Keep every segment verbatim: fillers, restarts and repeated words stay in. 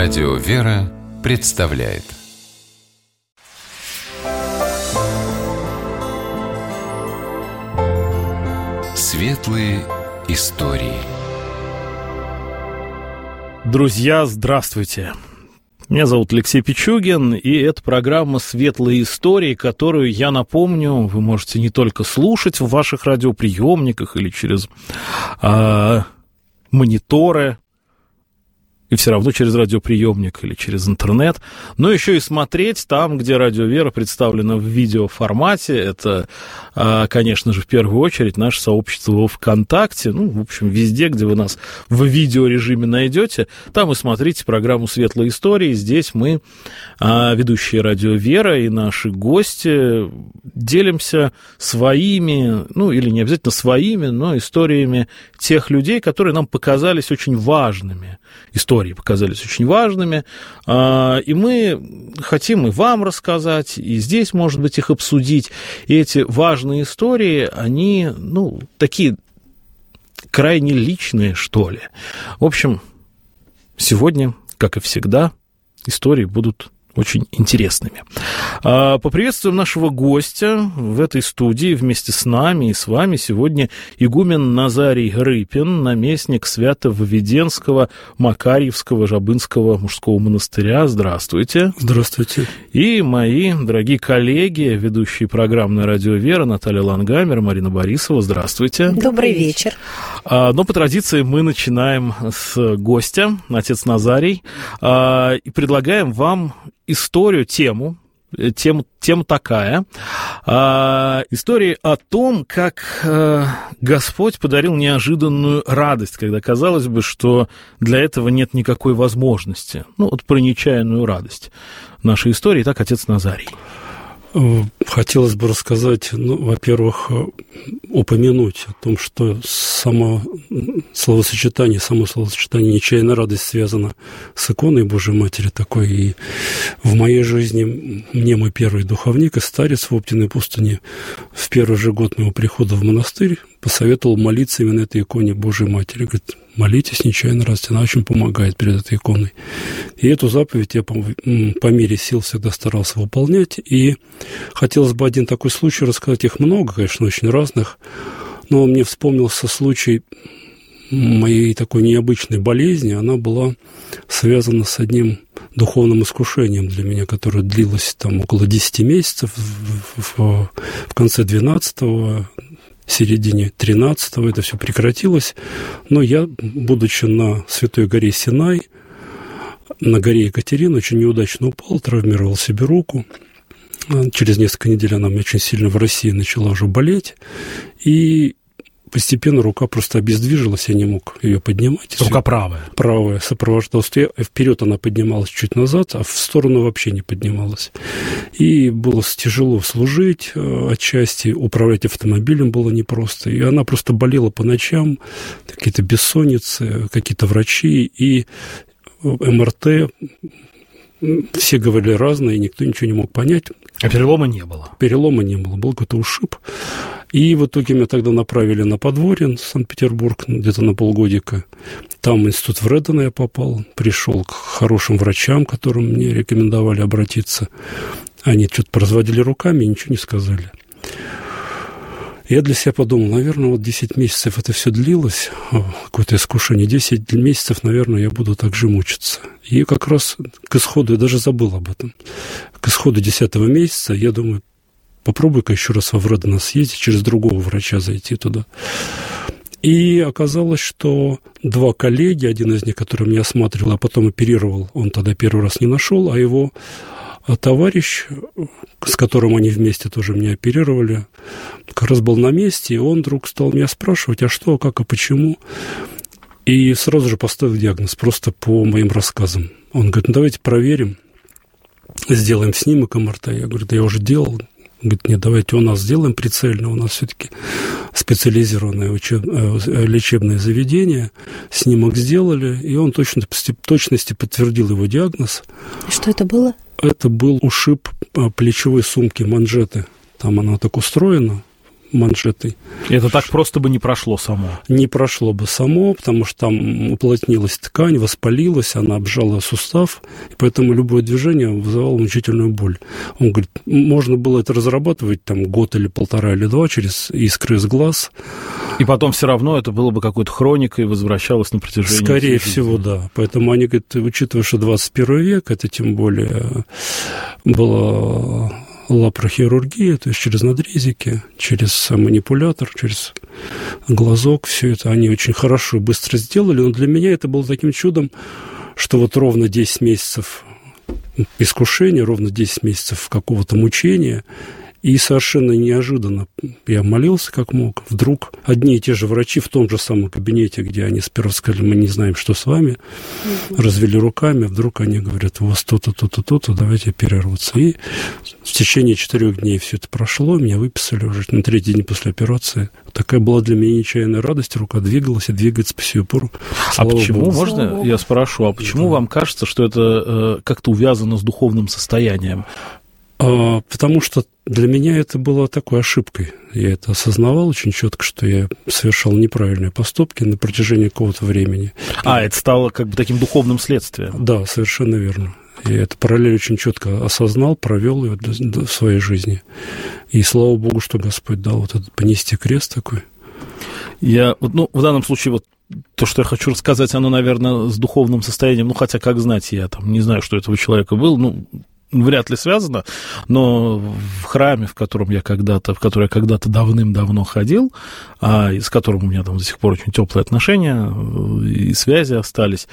Радио «Вера» представляет Светлые истории. Друзья, здравствуйте! Меня зовут Алексей Пичугин, и это программа «Светлые истории», которую, я напомню, вы можете не только слушать в ваших радиоприемниках или через а, мониторы, и все равно через радиоприемник или через интернет, но еще и смотреть там, где Радио Вера представлена в видеоформате. Это, конечно же, в первую очередь наше сообщество во ВКонтакте. Ну, в общем, везде, где вы нас в видеорежиме найдете, там и смотрите программу «Светлые истории». Здесь мы, ведущие Радио Вера и наши гости, делимся своими, ну, или не обязательно своими, но историями тех людей, которые нам показались очень важными. Истории показались очень важными, и мы хотим и вам рассказать, и здесь, может быть, их обсудить. И эти важные истории, они, ну, такие крайне личные, что ли. В общем, сегодня, как и всегда, истории будут очень интересными. Поприветствуем нашего гостя в этой студии вместе с нами и с вами. Сегодня игумен Назарий Рыпин, наместник Свято-Введенского Макарьевского Жабынского мужского монастыря. Здравствуйте. Здравствуйте. И мои дорогие коллеги, ведущие программы «Радио Вера» Наталья Лангамер, Марина Борисова. Здравствуйте. Добрый вечер. Но по традиции мы начинаем с гостя, отец Назарий, и предлагаем вам историю, тему, тема, тема такая, а, история о том, как а, Господь подарил неожиданную радость, когда казалось бы, что для этого нет никакой возможности. Ну, вот про нечаянную радость нашей истории. Итак, отец Назарий. Хотелось бы рассказать, ну, во-первых, упомянуть о том, что само словосочетание, само словосочетание «нечаянная радость» связано с иконой Божией Матери такой. И в моей жизни мне мой первый духовник и старец в Оптиной пустыне в первый же год моего прихода в монастырь посоветовал молиться именно этой иконе Божией Матери. Говорит, молитесь нечаянно радость, она очень помогает перед этой иконой. И эту заповедь я по, по мере сил всегда старался выполнять. И хотелось бы один такой случай рассказать. Их много, конечно, очень разных. Но мне вспомнился случай моей такой необычной болезни. Она была связана с одним духовным искушением для меня, которое длилось там около десяти месяцев. В, в, в конце двенадцатого, в середине тринадцатого это все прекратилось. Но я, будучи на Святой горе Синай, на горе Екатерина, очень неудачно упал, травмировал себе руку. Через несколько недель она мне очень сильно в России начала уже болеть. И постепенно рука просто обездвижилась, я не мог ее поднимать. Рука правая? Правая, сопровождалась. Вперед она поднималась чуть назад, а в сторону вообще не поднималась. И было тяжело служить отчасти, управлять автомобилем было непросто. И она просто болела по ночам, какие-то бессонницы, какие-то врачи, и эм эр тэ. Все говорили разное, и никто ничего не мог понять. А перелома не было? Перелома не было, был какой-то ушиб. И в итоге меня тогда направили на Подворье, Санкт-Петербург, где-то на полгодика. Там в институт Вредена я попал, пришел к хорошим врачам, которым мне рекомендовали обратиться. Они что-то поразводили руками и ничего не сказали. Я для себя подумал, наверное, вот десять месяцев это все длилось, какое-то искушение, десять месяцев, наверное, я буду так же мучиться. И как раз к исходу, я даже забыл об этом, к исходу десятого месяца, я думаю, попробуй-ка еще раз во Вредена съездить, через другого врача зайти туда. И оказалось, что два коллеги, один из них, который меня осматривал, а потом оперировал, он тогда первый раз не нашел, а его товарищ, с которым они вместе тоже меня оперировали, как раз был на месте, и он вдруг стал меня спрашивать, а что, как, а почему. И сразу же поставил диагноз, просто по моим рассказам. Он говорит, ну давайте проверим, сделаем снимок эм эр тэ. Я говорю, да я уже делал. Он говорит, нет, давайте у нас сделаем прицельно, у нас все-таки специализированное учеб... лечебное заведение. Снимок сделали, и он точно, в точности подтвердил его диагноз. Что это было? Это был ушиб плечевой сумки манжеты. Там она так устроена, манжетой. Это так просто бы не прошло само? Не прошло бы само, потому что там уплотнилась ткань, воспалилась, она обжала сустав, и поэтому любое движение вызывало мучительную боль. Он говорит, можно было это разрабатывать там год или полтора или два через искры из глаз. И потом все равно это было бы какой-то хроникой, возвращалось на протяжении... Скорее всего, да. Поэтому они говорят, учитывая, что двадцать первый век, это тем более была лапарохирургия, то есть через надрезики, через манипулятор, через глазок, все это они очень хорошо и быстро сделали. Но для меня это было таким чудом, что вот ровно десять месяцев искушения, ровно десять месяцев какого-то мучения, и совершенно неожиданно я молился как мог. Вдруг одни и те же врачи в том же самом кабинете, где они сперва сказали, мы не знаем, что с вами, mm-hmm. развели руками, вдруг они говорят, у вас то-то, то-то, то-то, давайте оперироваться. И в течение четырех дней все это прошло, меня выписали уже на третий день после операции. Такая была для меня нечаянная радость, рука двигалась и двигается по сию пору. А почему, Богу. Можно я спрошу, а почему да. вам кажется, что это э, как-то увязано с духовным состоянием? А, потому что для меня это было такой ошибкой. Я это осознавал очень четко, что я совершал неправильные поступки на протяжении какого-то времени. А, это стало как бы таким духовным следствием. Да, совершенно верно. Я эту параллель очень четко осознал, провел ее в своей жизни. И слава Богу, что Господь дал вот этот понести крест такой. Я, ну, в данном случае вот то, что я хочу рассказать, оно, наверное, с духовным состоянием, ну, хотя, как знать, я там не знаю, что этого человека был, ну, вряд ли связано, но в храме, в котором я когда-то, в который я когда-то давным-давно ходил, а, и с которым у меня там до сих пор очень теплые отношения и связи остались,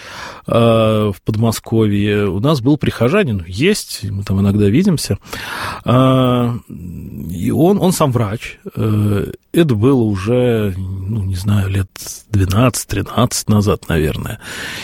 а, в Подмосковье, у нас был прихожанин, есть, мы там иногда видимся, а, и он, он сам врач. Это было уже, ну, не знаю, лет двенадцать-тринадцать назад, наверное.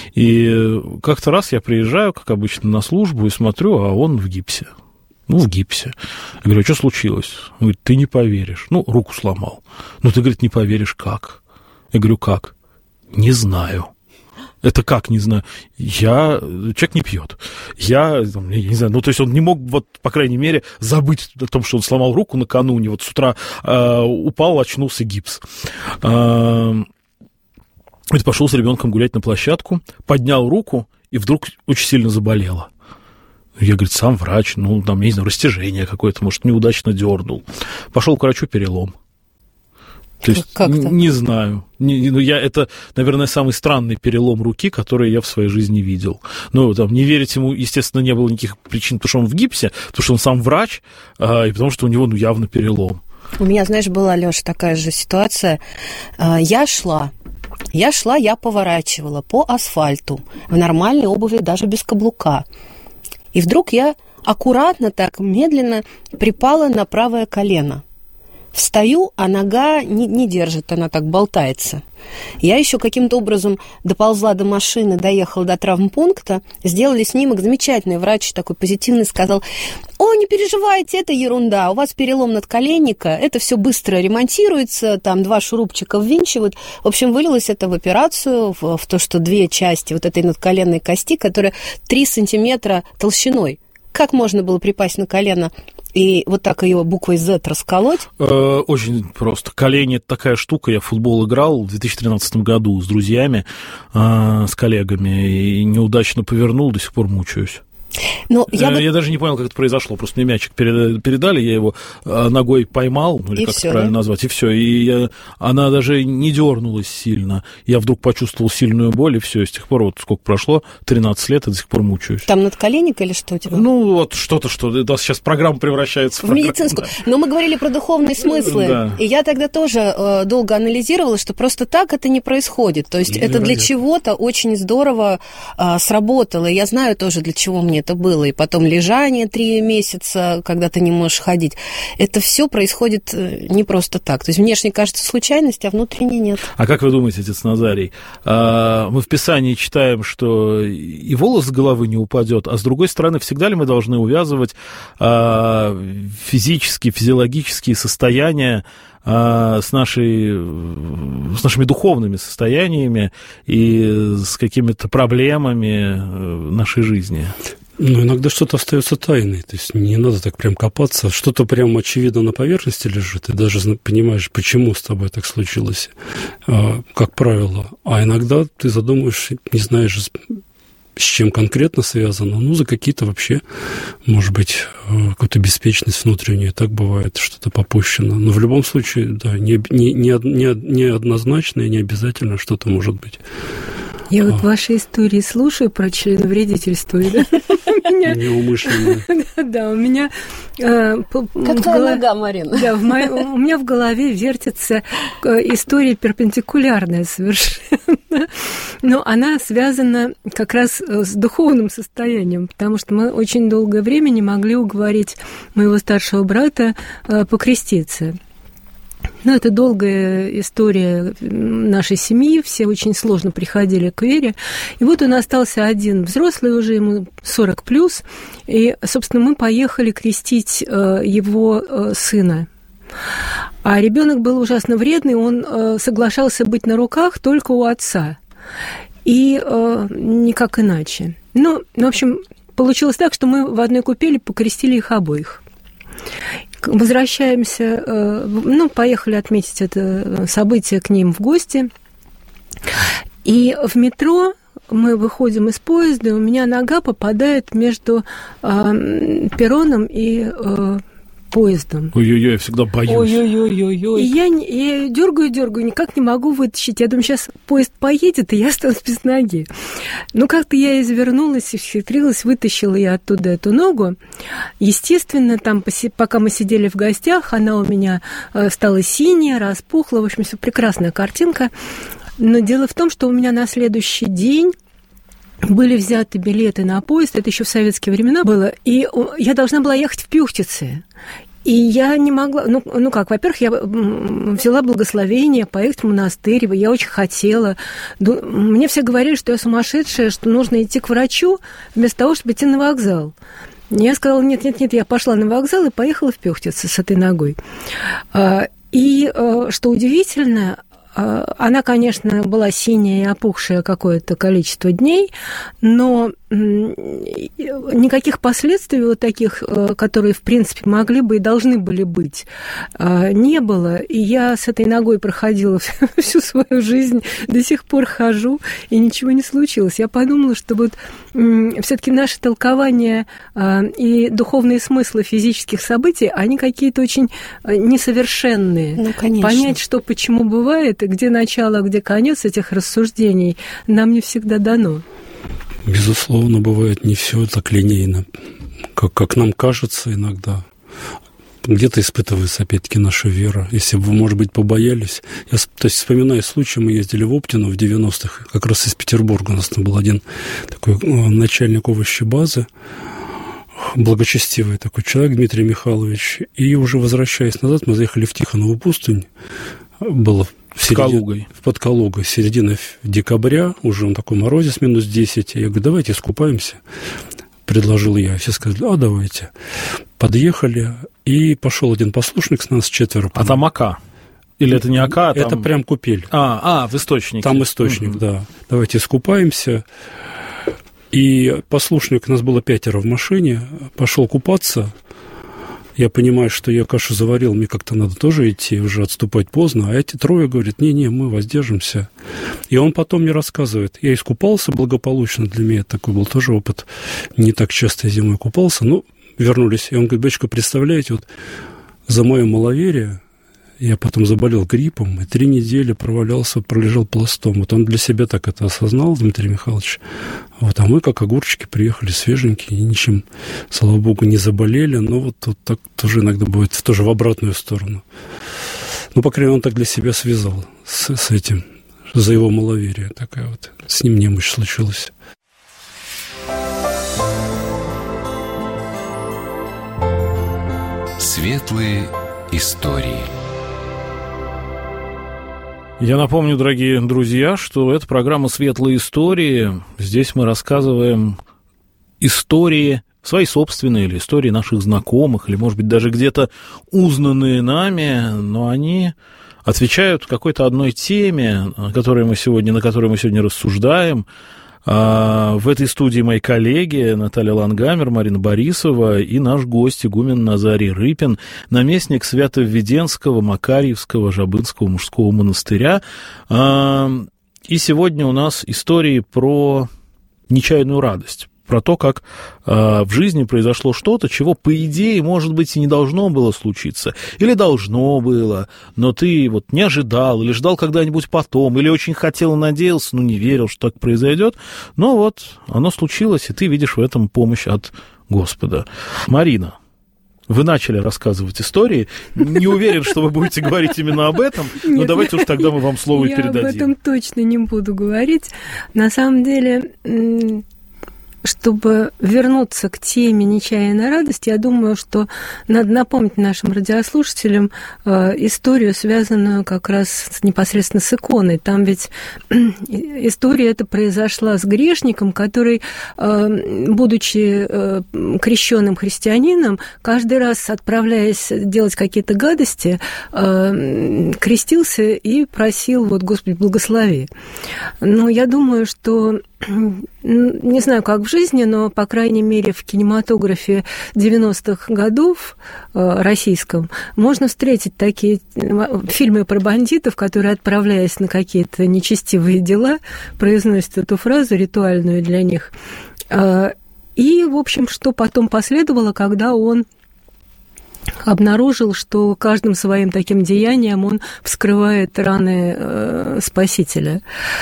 И как-то раз я приезжаю, как обычно, на службу и смотрю, а он в гипсе. Ну, в гипсе. Я говорю, а что случилось? Он говорит, ты не поверишь. Ну, руку сломал. Ну, ты, говорит, не поверишь, как? Я говорю, как? Не знаю. Это как, не знаю. Я... Человек не пьет. Я, там, я не знаю, ну, то есть он не мог, вот, по крайней мере, забыть о том, что он сломал руку накануне. Вот с утра э, упал, очнулся, гипс. Э, пошел с ребенком гулять на площадку, поднял руку, и вдруг очень сильно заболело. Я, говорит, сам врач, ну, там, я не знаю, растяжение какое-то, может, неудачно дернул. Пошел к врачу, перелом. То есть, как н- не знаю. Не, ну, я, это, наверное, самый странный перелом руки, который я в своей жизни видел. Ну, там, не верить ему, естественно, не было никаких причин, потому что он в гипсе, потому что он сам врач, а, и потому что у него, ну, явно перелом. У меня, знаешь, была, Лёша, такая же ситуация. Я шла, я шла, я поворачивала по асфальту в нормальной обуви, даже без каблука. И вдруг я аккуратно, так медленно припала на правое колено. Встаю, а нога не, не держит, она так болтается. Я еще каким-то образом доползла до машины, доехала до травмпункта, сделали снимок, замечательный врач такой позитивный сказал, о, не переживайте, это ерунда, у вас перелом надколенника, это все быстро ремонтируется, там два шурупчика ввинчивают. В общем, вылилось это в операцию, в, в то, что две части вот этой надколенной кости, которая три сантиметра толщиной. Как можно было припасть на колено и вот так ее буквой Z расколоть? Очень просто. Колени – это такая штука. Я в футбол играл в две тысячи тринадцатом году с друзьями, с коллегами, и неудачно повернул, до сих пор мучаюсь. Но я, бы... я даже не понял, как это произошло. Просто мне мячик передали, я его ногой поймал, ну, или и как всё, это правильно да? назвать, и все. И я... она даже не дернулась сильно. Я вдруг почувствовал сильную боль, и все. И с тех пор, вот сколько прошло, тринадцать лет, и до сих пор мучаюсь. Там надколенник или что у тебя? Ну, вот что-то, что у нас сейчас программа превращается в, в программу. Медицинскую. Да. Но мы говорили про духовные смыслы. Да. И я тогда тоже э, долго анализировала, что просто так это не происходит. То есть и это для чего-то очень здорово э, сработало. И я знаю тоже, для чего мне это было. И потом лежание три месяца, когда ты не можешь ходить. Это все происходит не просто так. То есть внешне кажется случайность, а внутренне нет. А как вы думаете, отец Назарий, мы в Писании читаем, что и волос с головы не упадет, а с другой стороны, всегда ли мы должны увязывать физические, физиологические состояния а, с, нашей, с нашими духовными состояниями и с какими-то проблемами нашей жизни? Ну, иногда что-то остается тайной, то есть не надо так прям копаться, что-то прям очевидно на поверхности лежит, и даже понимаешь, почему с тобой так случилось, как правило. А иногда ты задумаешь, не знаешь, с чем конкретно связано, ну, за какие-то вообще, может быть, какую-то беспечность внутреннюю, так бывает, что-то попущено. Но в любом случае, да, не, не, не, не однозначно и не обязательно что-то может быть. Я вот ваши истории слушаю про членовредительство. Неумышленно. Да, у меня... Как твоя нога, Марина. Да, у меня в голове вертится история перпендикулярная совершенно. Но она связана как раз с духовным состоянием, потому что мы очень долгое время не могли уговорить моего старшего брата покреститься. Ну, это долгая история нашей семьи, все очень сложно приходили к вере. И вот он остался один взрослый уже, ему сорок плюс, и, собственно, мы поехали крестить его сына. А ребенок был ужасно вредный, он соглашался быть на руках только у отца, и никак иначе. Ну, в общем, получилось так, что мы в одной купели покрестили их обоих. Возвращаемся, ну, поехали отметить это событие к ним в гости. И в метро мы выходим из поезда, и у меня нога попадает между э, перроном и э, поездом. Ой-ой-ой, я всегда боюсь. Ой-ой-ой-ой-ой. И я, я дергаю, дергаю, никак не могу вытащить. Я думаю, сейчас поезд поедет, и я останусь без ноги. Ну, как-то я извернулась и всхитрилась, вытащила я оттуда эту ногу. Естественно, там, пока мы сидели в гостях, она у меня стала синяя, распухла. В общем, все прекрасная картинка. Но дело в том, что у меня на следующий день были взяты билеты на поезд, это еще в советские времена было, и я должна была ехать в Пюхтице. И я не могла, ну, ну как, во-первых, я взяла благословение поехать в монастырь, я очень хотела. Мне все говорили, что я сумасшедшая, что нужно идти к врачу вместо того, чтобы идти на вокзал. Я сказала, нет-нет-нет, я пошла на вокзал и поехала в Пюхтице с этой ногой. И, что удивительно, она, конечно, была синяя и опухшая какое-то количество дней, но никаких последствий вот таких, которые, в принципе, могли бы и должны были быть, не было. И я с этой ногой проходила всю свою жизнь, до сих пор хожу, и ничего не случилось. Я подумала, что вот все-таки наше толкование и духовные смыслы физических событий, они какие-то очень несовершенные. Ну, конечно. Понять, что почему бывает, и где начало, а где конец этих рассуждений, нам не всегда дано. Безусловно, бывает не все так линейно, как, как нам кажется иногда. Где-то испытывается, опять-таки, наша вера. Если бы вы, может быть, побоялись. Я, то есть, вспоминаю случай, мы ездили в Оптину в девяностых, как раз из Петербурга. У нас там был один такой начальник овощебазы, благочестивый такой человек, Дмитрий Михайлович. И уже возвращаясь назад, мы заехали в Тихонову пустынь. Было в Калугой. Под Калугой, середина декабря, уже он такой морозец, минус десять. Я говорю, давайте искупаемся, предложил я. Все сказали, а давайте. Подъехали, и пошел один послушник с нас, четверо. А там Ока? Или это не Ока, а там... Это прям купель. А, а, в источнике. Там источник, угу. Да. Давайте искупаемся. И послушник, нас было пятеро в машине, пошел купаться. Я понимаю, что я кашу заварил, мне как-то надо тоже идти, уже отступать поздно. А эти трое говорят, не-не, мы воздержимся. И он потом мне рассказывает, я искупался благополучно, для меня такой был тоже опыт. Не так часто я зимой купался, но вернулись. И он говорит, батюшка, представляете, вот за мое маловерие я потом заболел гриппом, и три недели провалялся, пролежал пластом. Вот он для себя так это осознал, Дмитрий Михайлович. Вот, а мы, как огурчики, приехали свеженькие, и ничем, слава богу, не заболели. Но вот, вот так тоже иногда бывает, тоже в обратную сторону. Ну, по крайней мере, он так для себя связал с, с этим, за его маловерие. Такая вот, с ним немощь случилась. Светлые истории. Я напомню, дорогие друзья, что это программа «Светлые истории». Здесь мы рассказываем истории свои собственные, или истории наших знакомых, или, может быть, даже где-то узнанные нами, но они отвечают какой-то одной теме, которой мы сегодня, на которой мы сегодня рассуждаем. В этой студии мои коллеги Наталья Лангамер, Марина Борисова и наш гость игумен Назарий Рыпин, наместник Свято-Введенского, Макарьевского, Жабынского мужского монастыря. И сегодня у нас истории про нечаянную радость, про то, как э, в жизни произошло что-то, чего, по идее, может быть, и не должно было случиться, или должно было, но ты вот не ожидал, или ждал когда-нибудь потом, или очень хотел и надеялся, но не верил, что так произойдет, но вот оно случилось, и ты видишь в этом помощь от Господа. Марина, вы начали рассказывать истории. Не уверен, что вы будете говорить именно об этом, но Нет, давайте уж тогда мы вам слово и передадим. Я об этом точно не буду говорить. На самом деле, чтобы вернуться к теме нечаянной радости, я думаю, что надо напомнить нашим радиослушателям э, историю, связанную как раз с, непосредственно с иконой. Там ведь история эта произошла с грешником, который, э, будучи э, крещенным христианином, каждый раз, отправляясь делать какие-то гадости, э, крестился и просил, вот, Господи, благослови. Но я думаю, что не знаю, как в жизни, но, по крайней мере, в кинематографе девяностых годов э, российском можно встретить такие фильмы про бандитов, которые, отправляясь на какие-то нечестивые дела, произносят эту фразу ритуальную для них. Э, и, в общем, что потом последовало, когда он обнаружил, что каждым своим таким деянием он вскрывает раны э, Спасителя.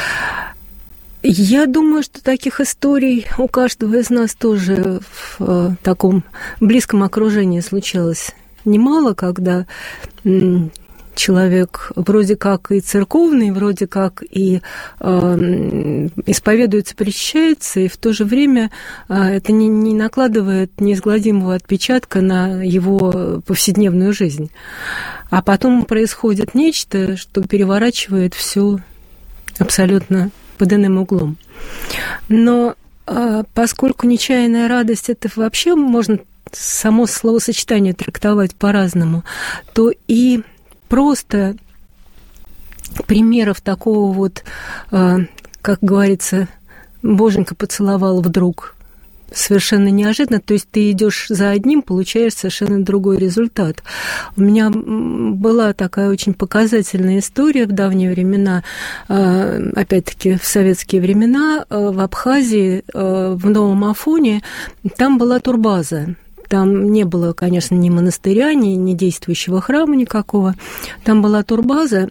Я думаю, что таких историй у каждого из нас тоже в э, таком близком окружении случалось немало, когда м, человек вроде как и церковный, вроде как и э, исповедуется, причащается, и в то же время э, это не, не накладывает неизгладимого отпечатка на его повседневную жизнь. А потом происходит нечто, что переворачивает все абсолютно под иным углом. Но а, поскольку нечаянная радость, это вообще можно само словосочетание трактовать по-разному, то и просто примеров такого вот, а, как говорится, боженька поцеловал вдруг, совершенно неожиданно, то есть ты идешь за одним, получаешь совершенно другой результат. У меня была такая очень показательная история в давние времена, опять-таки в советские времена, в Абхазии, в Новом Афоне, там была турбаза. Там не было, конечно, ни монастыря, ни, ни действующего храма никакого. Там была турбаза,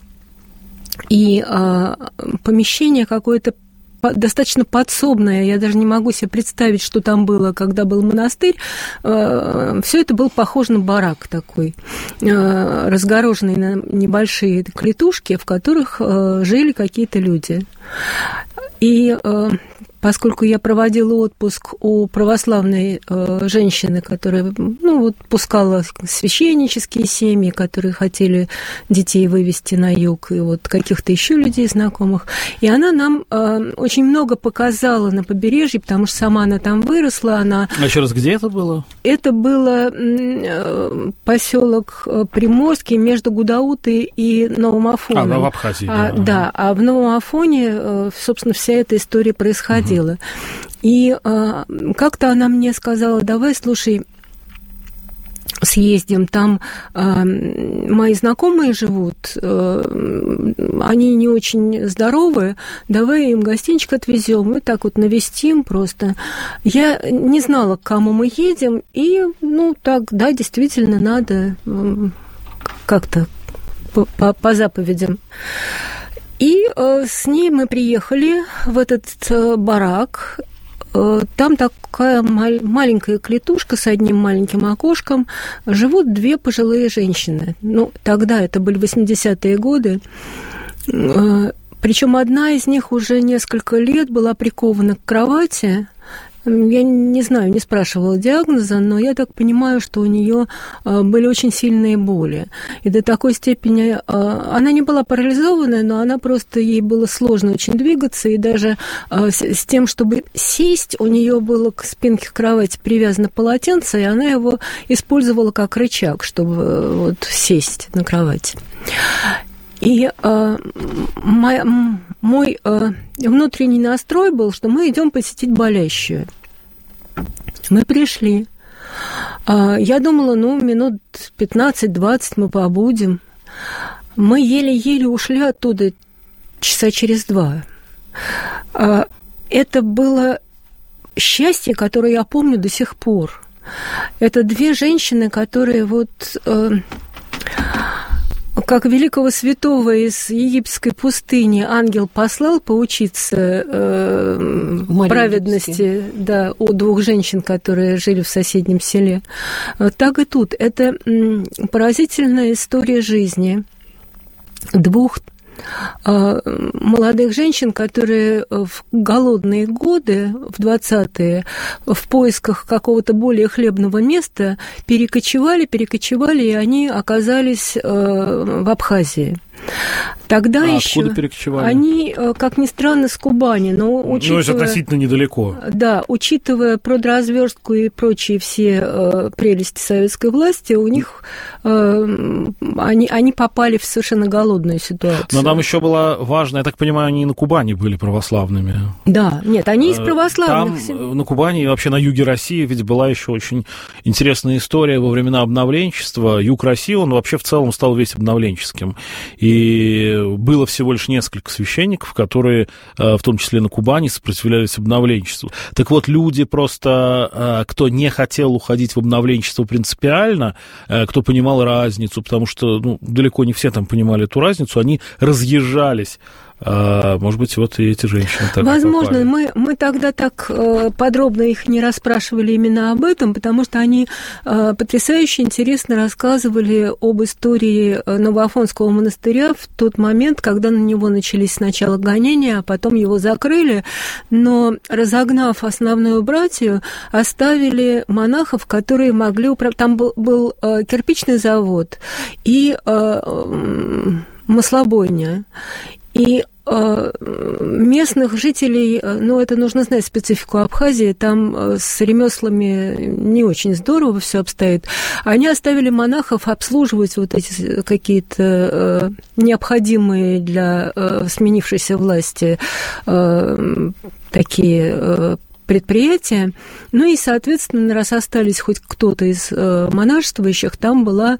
и помещение какое-то достаточно подсобное, я даже не могу себе представить, что там было, когда был монастырь. Все это было похоже на барак такой, разгороженный на небольшие клетушки, в которых жили какие-то люди. И поскольку я проводила отпуск у православной э, женщины, которая, ну, вот, пускала священнические семьи, которые хотели детей вывести на юг, и вот каких-то еще людей знакомых, и она нам э, очень много показала на побережье, потому что сама она там выросла, она... А еще раз, где это было? Это было э, поселок Приморский между Гудаутой и Новым Афоном. А, в Абхазии. А, да. да, а в Новом Афоне, э, собственно, вся эта история происходила. Угу. И э, как-то она мне сказала: давай, слушай, съездим, там э, мои знакомые живут, э, они не очень здоровые, давай им гостинчик отвезем, мы так вот навестим просто. Я не знала, к кому мы едем, и, ну, так, да, действительно, надо э, как-то по, по, по заповедям. И э, с ней мы приехали в этот э, барак. Э, там такая мал- маленькая клетушка с одним маленьким окошком. Живут две пожилые женщины. Ну, тогда это были восьмидесятые годы. Э, причем одна из них уже несколько лет была прикована к кровати. я не знаю, не спрашивала диагноза, но я так понимаю, что у нее были очень сильные боли. И до такой степени она не была парализованная, но она просто, ей было сложно очень двигаться, и даже с тем, чтобы сесть, у нее было к спинке кровати привязано полотенце, и она его использовала как рычаг, чтобы вот сесть на кровати. И э, мой, мой э, внутренний настрой был, что мы идем посетить болящую. Мы пришли. Э, я думала, ну, минут пятнадцать-двадцать мы побудем. Мы еле-еле ушли оттуда часа через два. Э, это было счастье, которое я помню до сих пор. Это две женщины, которые вот... Э, как великого святого из египетской пустыни ангел послал поучиться э, праведности, да, у двух женщин, которые жили в соседнем селе. Так и тут. Это поразительная история жизни двух молодых женщин, которые в голодные годы, в двадцатые, в поисках какого-то более хлебного места перекочевали, перекочевали, и они оказались в Абхазии. Тогда а еще откуда перекочевали? Они, как ни странно, с Кубани, но учитывая... Ну, это относительно недалеко. Да, учитывая продразверстку и прочие все э, прелести советской власти, у них э, они, они попали в совершенно голодную ситуацию. Но нам еще было важно, я так понимаю, они и на Кубани были православными. Да, нет, они из православных. Там на Кубани и вообще на юге России ведь была еще очень интересная история во времена обновленчества. Юг России, он вообще в целом стал весь обновленческим. И было всего лишь несколько священников, которые, в том числе на Кубани, сопротивлялись обновленчеству. Так вот, люди просто, кто не хотел уходить в обновленчество принципиально, кто понимал разницу, потому что ну, далеко не все там понимали эту разницу, они разъезжались. А, может быть, вот и эти женщины так Возможно, мы, мы тогда так э, подробно их не расспрашивали именно об этом, потому что они э, потрясающе интересно рассказывали об истории Новоафонского монастыря в тот момент, когда на него начались сначала гонения, а потом его закрыли, но, разогнав основную братью, оставили монахов, которые могли управлять. Там был, был э, кирпичный завод и э, э, маслобойня. И э, местных жителей, ну, это нужно знать специфику Абхазии, там э, с ремеслами не очень здорово все обстоит. Они оставили монахов обслуживать вот эти какие-то э, необходимые для э, сменившейся власти э, такие э, предприятия. Ну и, соответственно, раз остались хоть кто-то из э, монашествующих, там была...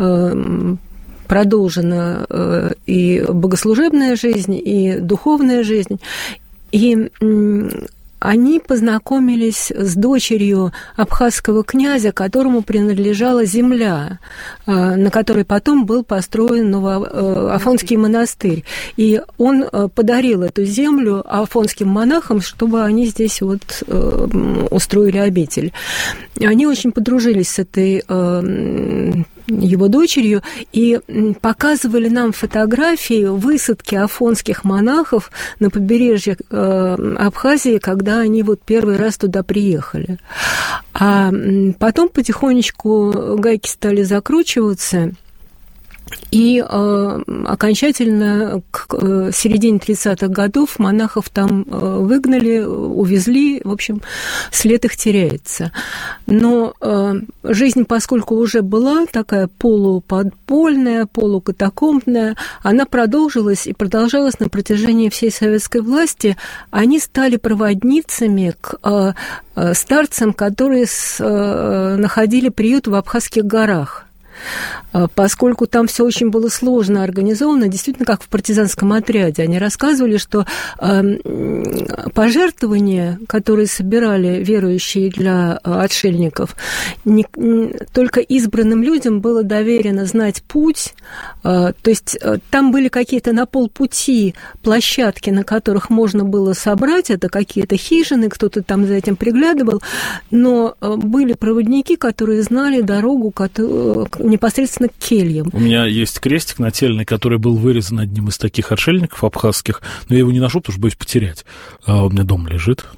Э, продолжена э, и богослужебная жизнь, и духовная жизнь. И э, они познакомились с дочерью абхазского князя, которому принадлежала земля, э, на которой потом был построен Новоафонский монастырь. И он э, подарил эту землю афонским монахам, чтобы они здесь вот э, устроили обитель. Они очень подружились с этой... Э, его дочерью, и показывали нам фотографии высадки афонских монахов на побережье э, Абхазии, когда они вот первый раз туда приехали. А потом потихонечку гайки стали закручиваться, и э, окончательно к э, середине тридцатых годов монахов там э, выгнали, увезли, в общем, след их теряется. Но э, жизнь, поскольку уже была такая полуподпольная, полукатакомбная, она продолжилась и продолжалась на протяжении всей советской власти. Они стали проводницами к э, э, старцам, которые с, э, находили приют в Абхазских горах. Поскольку там все очень было сложно организовано, действительно, как в партизанском отряде. Они рассказывали, что пожертвования, которые собирали верующие для отшельников, не, только избранным людям было доверено знать путь. То есть там были какие-то на полпути площадки, на которых можно было собрать, это какие-то хижины, кто-то там за этим приглядывал, но были проводники, которые знали дорогу непосредственно к кельям. У меня есть крестик нательный, который был вырезан одним из таких отшельников абхазских, но я его не ношу, потому что боюсь потерять. А он у меня дома лежит.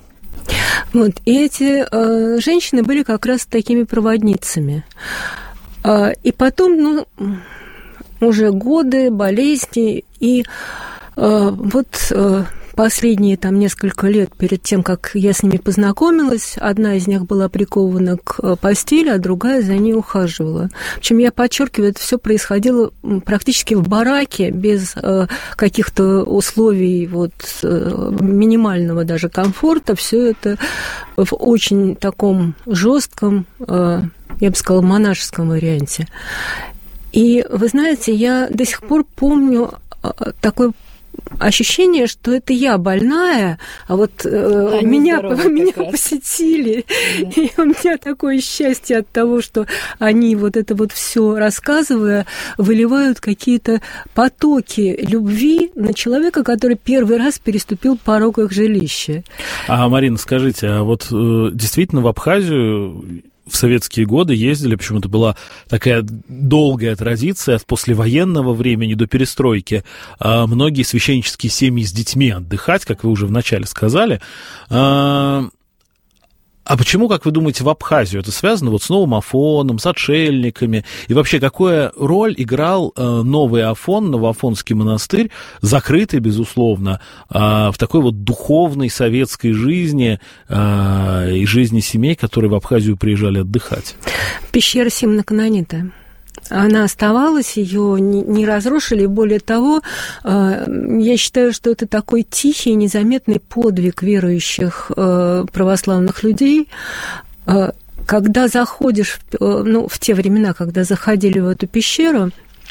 Вот. И эти э, женщины были как раз такими проводницами. Э, и потом, ну, уже годы, болезни, и э, вот э, последние там несколько лет перед тем, как я с ними познакомилась, одна из них была прикована к постели, а другая за ней ухаживала. Причем я подчеркиваю, это все происходило практически в бараке, без э, каких-то условий вот, э, минимального даже комфорта. Все это в очень таком жестком, э, я бы сказала, монашеском варианте. И вы знаете, я до сих пор помню э, такой ощущение, что это я больная, а вот э, меня, меня посетили, да. И у меня такое счастье от того, что они вот это вот все рассказывая, выливают какие-то потоки любви на человека, который первый раз переступил порог их жилища. А, Марина, скажите, а вот э, действительно в Абхазию в советские годы ездили, почему-то была такая долгая традиция от послевоенного времени до перестройки, а многие священнические семьи с детьми отдыхать, как вы уже вначале сказали. А, а почему, как вы думаете, в Абхазию это связано вот с новым Афоном, с отшельниками? И вообще, какую роль играл новый Афон, Новоафонский монастырь, закрытый, безусловно, в такой вот духовной советской жизни и жизни семей, которые в Абхазию приезжали отдыхать? Пещера Симона Канонита. Она оставалась, ее не разрушили. Более того, я считаю, что это такой тихий, незаметный подвиг верующих православных людей. Когда заходишь, ну, в те времена, когда заходили в эту пещеру,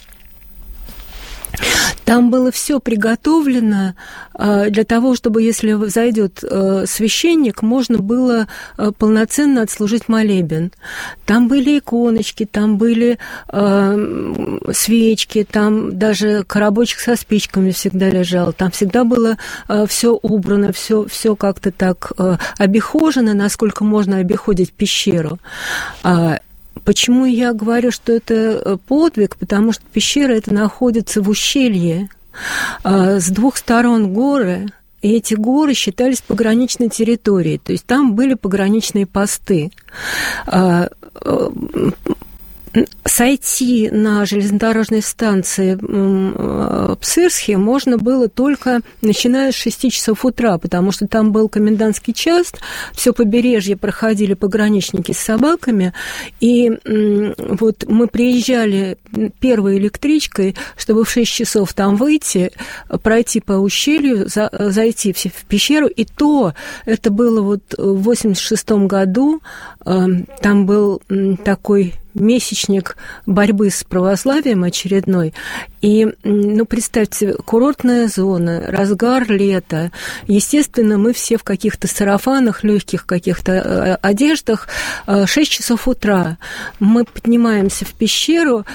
там было все приготовлено для того, чтобы, если зайдет священник, можно было полноценно отслужить молебен. Там были иконочки, там были свечки, там даже коробочек со спичками всегда лежал, там всегда было все убрано, все, все как-то так обихожено, насколько можно обиходить пещеру. Почему я говорю, что это подвиг? Потому что пещера эта находится в ущелье, с двух сторон горы, и эти горы считались пограничной территорией, то есть там были пограничные посты. Сойти на железнодорожной станции Псырсхи можно было только начиная с шести часов утра, потому что там был комендантский час, все побережье проходили пограничники с собаками, и вот мы приезжали первой электричкой, чтобы в шесть часов там выйти, пройти по ущелью, зайти в пещеру, и то это было вот в восемьдесят шестом году, там был такой месячник борьбы с православием очередной. И, ну, представьте, курортная зона, разгар лета. Естественно, мы все в каких-то сарафанах, легких каких-то одеждах. шесть часов утра мы поднимаемся в пещеру,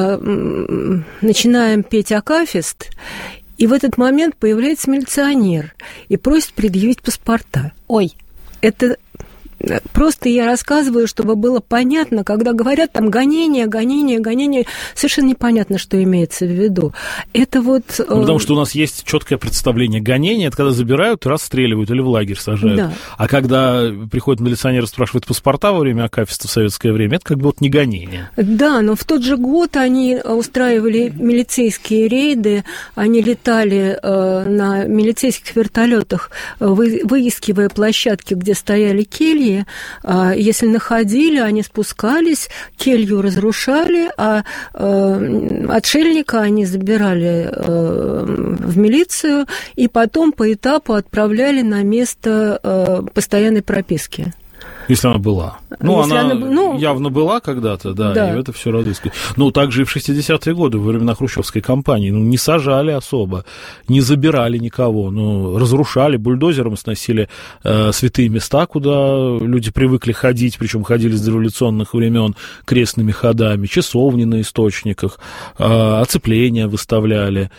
начинаем петь акафист, и в этот момент появляется милиционер и просит предъявить паспорта. Ой. Это... Просто я рассказываю, чтобы было понятно, когда говорят там гонение, гонение, гонение, совершенно непонятно, что имеется в виду. Это вот... Ну, потому что у нас есть четкое представление. Гонение – это когда забирают, расстреливают или в лагерь сажают. Да. А когда приходит милиционер и спрашивает паспорта во время акафиста в советское время, это как бы вот не гонение. Да, но в тот же год они устраивали милицейские рейды, они летали на милицейских вертолетах, выискивая площадки, где стояли кельи. Если находили, они спускались, келью разрушали, а э, отшельника они забирали э, в милицию и потом по этапу отправляли на место э, постоянной прописки. Если она была. Ну, Если она, она ну, явно была когда-то, да, да. И это все разыскивали. Ну, также и в шестидесятые годы, во времена хрущевской кампании, ну, не сажали особо, не забирали никого, ну, разрушали, бульдозером сносили э, святые места, куда люди привыкли ходить, причем ходили с дореволюционных времен крестными ходами, часовни на источниках, э, оцепления выставляли.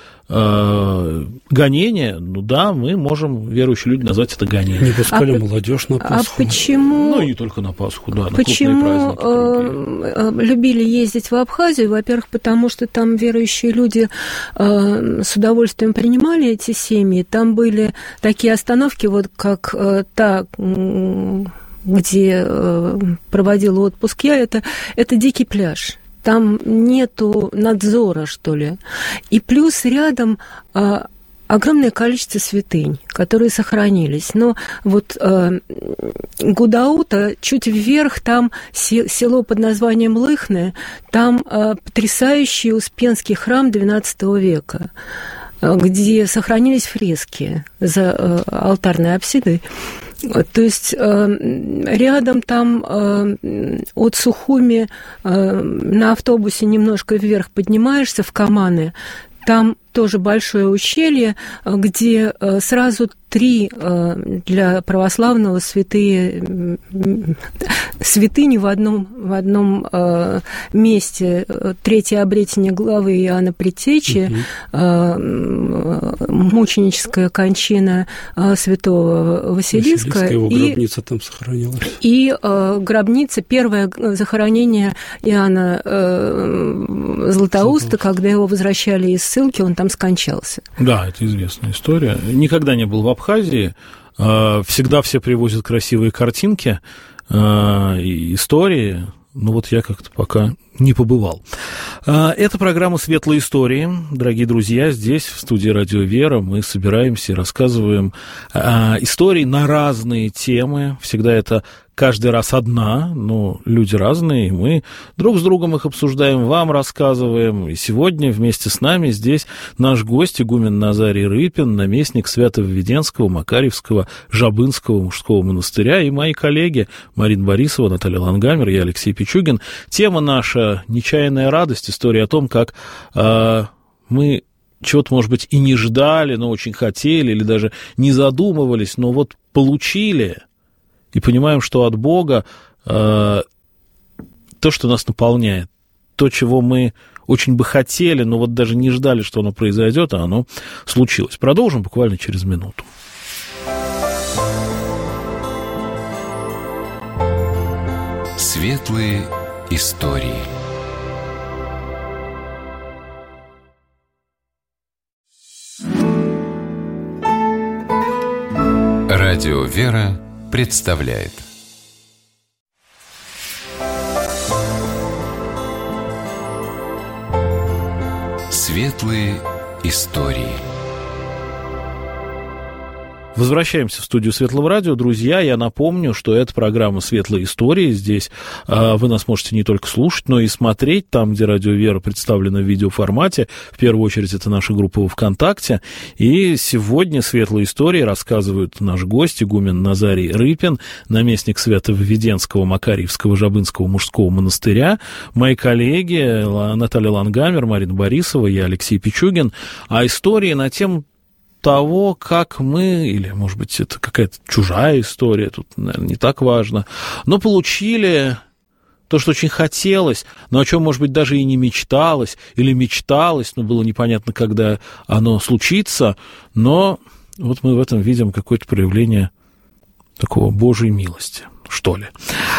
Гонение, ну да, мы можем, верующие люди, назвать это гонением. Не пускали а молодежь на Пасху. А почему? Ну, Ну, и не только на Пасху, да, на почему крупные праздники. Э, любили ездить в Абхазию? Во-первых, потому что там верующие люди э, с удовольствием принимали эти семьи. Там были такие остановки, вот как э, та... где э, проводила отпуск я, это, это дикий пляж. Там нету надзора, что ли. И плюс рядом э, огромное количество святынь, которые сохранились. Но вот э, Гудаута, чуть вверх, там село под названием Лыхное, там э, потрясающий Успенский храм двенадцатого века, где сохранились фрески за э, алтарной апсидой. То есть э, рядом там э, от Сухуми э, на автобусе немножко вверх поднимаешься в Каманы, там тоже большое ущелье, где э, сразу три э, для православного святые святыни в одном, в одном э, месте. Третье обретение главы Иоанна Предтечи, угу. э, мученическая кончина э, святого Василиска. Василиска, его и, гробница там сохранилась. И э, гробница, первое захоронение Иоанна э, Златоуста, когда его возвращали из ссылки, он там скончался. Да, это известная история. Никогда не был в Абхазии. Всегда все привозят красивые картинки, истории. Ну вот я как-то пока не побывал. Это программа «Светлые истории». Дорогие друзья, здесь, в студии «Радио Вера», мы собираемся и рассказываем истории на разные темы. Всегда это каждый раз одна, но люди разные, и мы друг с другом их обсуждаем, вам рассказываем. И сегодня вместе с нами здесь наш гость, игумен Назарий Рыпин, наместник Свято-Введенского, Макарьевского, Жабынского мужского монастыря, и мои коллеги Марина Борисова, Наталья Лангамер, я Алексей Пичугин. Тема наша «Нечаянная радость», история о том, как э, мы чего-то, может быть, и не ждали, но очень хотели, или даже не задумывались, но вот получили, и понимаем, что от Бога э, то, что нас наполняет, то, чего мы очень бы хотели, но вот даже не ждали, что оно произойдет, а оно случилось. Продолжим буквально через минуту. Светлые истории. Радио Вера представляет. Светлые истории. Возвращаемся в студию Светлого радио. Друзья, я напомню, что это программа «Светлые истории». Здесь э, вы нас можете не только слушать, но и смотреть там, где Радио Вера представлена в видеоформате. В первую очередь, это наша группа во ВКонтакте. И сегодня «Светлые истории» рассказывают наш гость, игумен Назарий Рыпин, наместник Свято-Введенского, Макарьевского, Жабынского мужского монастыря. Мои коллеги Наталья Лангамер, Марина Борисова, я Алексей Пичугин. А истории на тему того, как мы, или, может быть, это какая-то чужая история, тут, наверное, не так важно, но получили то, что очень хотелось, но о чем, может быть, даже и не мечталось, или мечталось, но было непонятно, когда оно случится, но вот мы в этом видим какое-то проявление такого Божьей милости, что ли.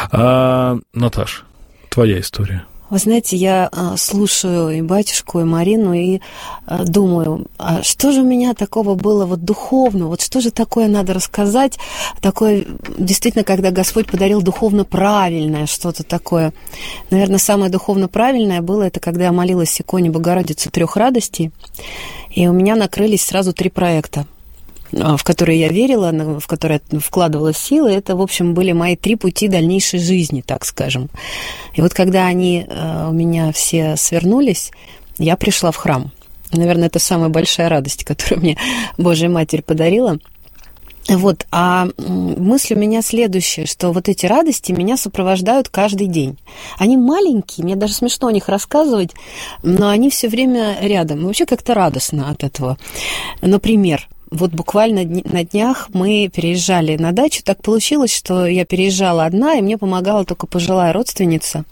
А, Наташ, твоя история. Вы знаете, я слушаю и батюшку, и Марину, и думаю, а что же у меня такого было вот духовно, вот что же такое надо рассказать, такое, действительно, когда Господь подарил духовно правильное что-то такое. Наверное, самое духовно правильное было, это когда я молилась иконе Богородицы Трех радостей, и у меня накрылись сразу три проекта, в которые я верила, в которые я вкладывала силы. Это, в общем, были мои три пути дальнейшей жизни, так скажем. И вот когда они у меня все свернулись, я пришла в храм. Наверное, это самая большая радость, которую мне Божья Матерь подарила. Вот, а мысль у меня следующая, что вот эти радости меня сопровождают каждый день. Они маленькие, мне даже смешно о них рассказывать, но они все время рядом. И вообще как-то радостно от этого. Например, вот буквально на днях мы переезжали на дачу. Так получилось, что я переезжала одна, и мне помогала только пожилая родственница.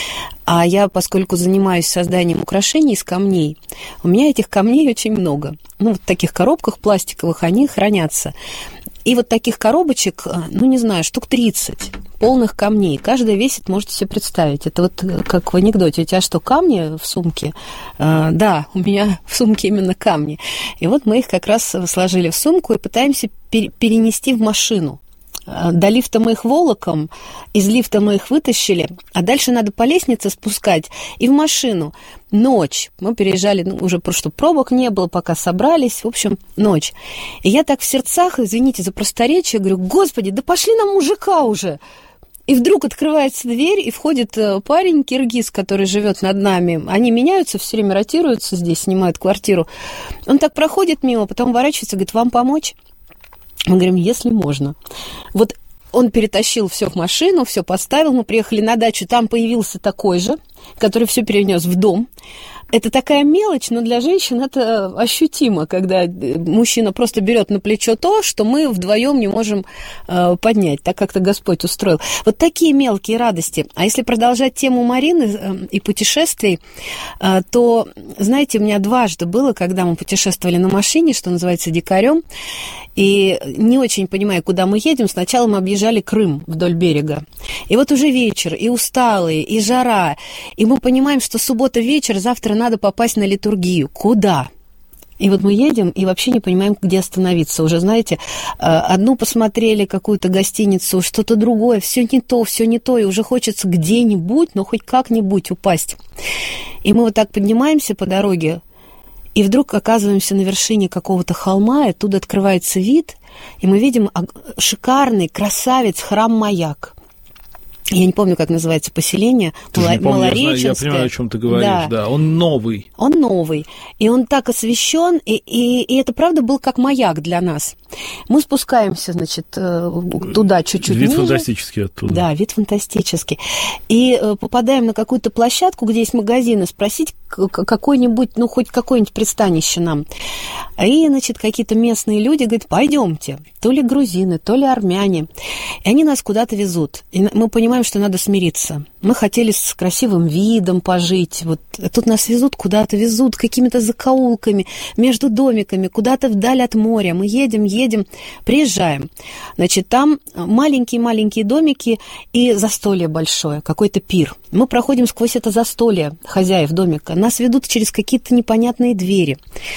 А я, поскольку занимаюсь созданием украшений из камней, у меня этих камней очень много. Ну, в таких коробках пластиковых они хранятся. И вот таких коробочек, ну, не знаю, штук тридцать. полных камней. Каждая весит, можете себе представить. Это вот как в анекдоте. У тебя что, камни в сумке? А, да, у меня в сумке именно камни. И вот мы их как раз сложили в сумку и пытаемся перенести в машину. До лифта мы их волоком, из лифта мы их вытащили, а дальше надо по лестнице спускать и в машину. Ночь. Мы переезжали, ну, уже просто пробок не было, пока собрались. В общем, ночь. И я так в сердцах, извините за просторечие, говорю: Господи, да пошли нам мужика уже. И вдруг открывается дверь, и входит парень, киргиз, который живет над нами. Они меняются, все время ротируются здесь, снимают квартиру. Он так проходит мимо, потом ворачивается, говорит: вам помочь? Мы говорим: если можно. Вот он перетащил все в машину, все поставил, мы приехали на дачу, там появился такой же, который все перенес в дом. Это такая мелочь, но для женщин это ощутимо, когда мужчина просто берет на плечо то, что мы вдвоем не можем э, поднять, так как-то Господь устроил. Вот такие мелкие радости. А если продолжать тему Марины э, и путешествий, э, то, знаете, у меня дважды было, когда мы путешествовали на машине, что называется, дикарем, и не очень понимая, куда мы едем. Сначала мы объезжали Крым вдоль берега. И вот уже вечер, и усталые, и жара, и мы понимаем, что суббота вечер, завтра надо попасть на литургию. Куда? И вот мы едем и вообще не понимаем, где остановиться. Уже, знаете, одну посмотрели, какую-то гостиницу, что-то другое, все не то, все не то, и уже хочется где-нибудь, но хоть как-нибудь упасть. И мы вот так поднимаемся по дороге, и вдруг оказываемся на вершине какого-то холма, и оттуда открывается вид, и мы видим шикарный красавец храм-маяк. Я не помню, как называется поселение. Мала... Малореченское. Я понимаю, о чем ты говоришь, да. да. Он новый. Он новый. И он так освещен, и, и, и это, правда, был как маяк для нас. Мы спускаемся, значит, туда чуть-чуть вид ниже. Вид фантастический оттуда. Да, вид фантастический. И попадаем на какую-то площадку, где есть магазины, спросить какой-нибудь, ну, хоть какое-нибудь пристанище нам. И, значит, какие-то местные люди говорят: пойдемте. То ли грузины, то ли армяне. И они нас куда-то везут. И мы понимаем, что надо смириться. Мы хотели с красивым видом пожить. Вот тут нас везут, куда-то везут, какими-то закоулками, между домиками, куда-то вдаль от моря. Мы едем, едем, приезжаем. Значит, там маленькие-маленькие домики и застолье большое, какой-то пир. Мы проходим сквозь это застолье хозяев домика. Нас ведут через какие-то непонятные двери.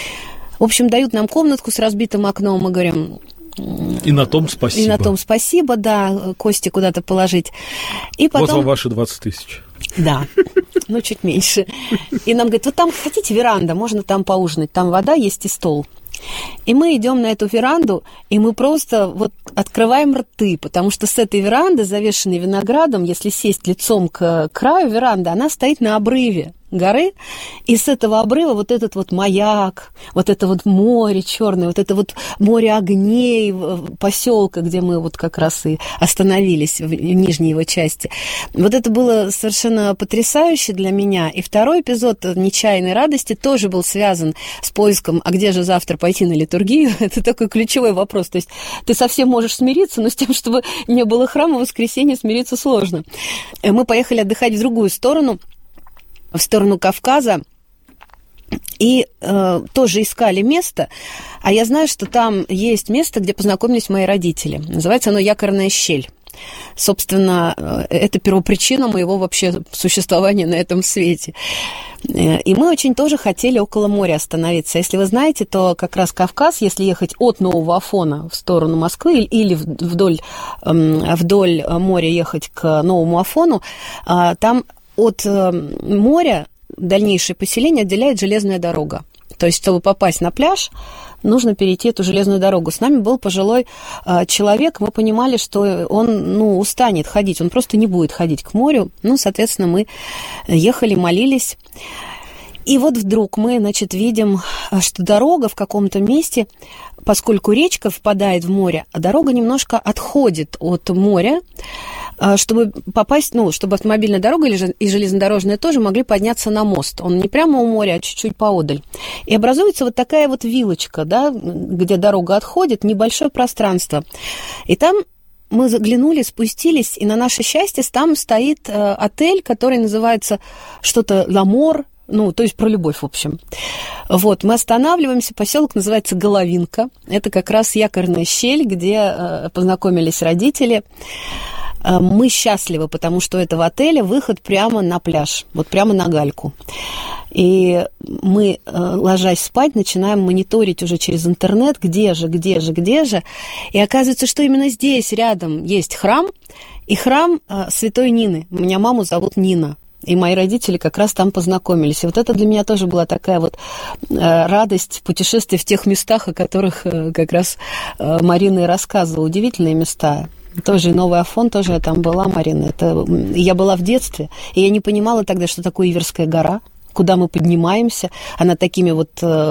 В общем, дают нам комнатку с разбитым окном. Мы говорим: и на том спасибо. И на том спасибо, да, кости куда-то положить. И потом... Вот вам ваши двадцать тысяч. Да, ну чуть меньше. И нам говорят: вот там хотите веранда, можно там поужинать, там вода есть и стол. И мы идем на эту веранду, и мы просто вот открываем рты, потому что с этой веранды, завешенной виноградом, если сесть лицом к краю веранды, она стоит на обрыве горы, и с этого обрыва вот этот вот маяк, вот это вот море черное, вот это вот море огней поселка, где мы вот как раз и остановились в нижней его части. Вот это было совершенно потрясающе для меня. И второй эпизод нечаянной радости тоже был связан с поиском: а где же завтра пойти на литургию? Это такой ключевой вопрос. То есть ты совсем можешь смириться, но с тем, чтобы не было храма в воскресенье, смириться сложно. Мы поехали отдыхать в другую сторону, в сторону Кавказа, и э, тоже искали место, а я знаю, что там есть место, где познакомились мои родители. Называется оно Якорная щель. Собственно, это первопричина моего вообще существования на этом свете. И мы очень тоже хотели около моря остановиться. Если вы знаете, то как раз Кавказ, если ехать от Нового Афона в сторону Москвы или вдоль, вдоль моря ехать к Новому Афону, там от моря дальнейшее поселение отделяет железная дорога. То есть, чтобы попасть на пляж, нужно перейти эту железную дорогу. С нами был пожилой э, человек, мы понимали, что он, ну, устанет ходить, он просто не будет ходить к морю. Ну, соответственно, мы ехали, молились. И вот вдруг мы, значит, видим, что дорога в каком-то месте, поскольку речка впадает в море, а дорога немножко отходит от моря, чтобы попасть, ну, чтобы автомобильная дорога и железнодорожная тоже могли подняться на мост. Он не прямо у моря, а чуть-чуть поодаль. И образуется вот такая вот вилочка, да, где дорога отходит, небольшое пространство. И там мы заглянули, спустились, и на наше счастье там стоит э, отель, который называется что-то «Ламор», ну, то есть про любовь, в общем. Вот, мы останавливаемся, поселок называется Головинка. Это как раз Якорная щель, где э, познакомились родители. Мы счастливы, потому что у этого отеля выход прямо на пляж, вот прямо на гальку. И мы, ложась спать, начинаем мониторить уже через интернет, где же, где же, где же. И оказывается, что именно здесь рядом есть храм, и храм Святой Нины. У меня маму зовут Нина. И мои родители как раз там познакомились. И вот это для меня тоже была такая вот радость путешествия в тех местах, о которых как раз Марина и рассказывала. Удивительные места. Тоже Новый Афон, тоже я там была, Марина. Это... Я была в детстве, и я не понимала тогда, что такое Иверская гора, куда мы поднимаемся. Она такими вот,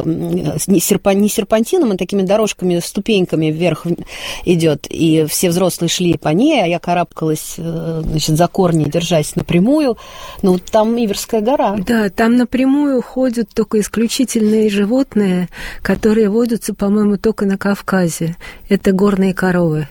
не, серпан, не серпантином, а такими дорожками, ступеньками вверх идет. И все взрослые шли по ней, а я карабкалась, значит, за корни, держась напрямую. Ну, там Иверская гора. Да, там напрямую ходят только исключительные животные, которые водятся, по-моему, только на Кавказе. Это горные коровы.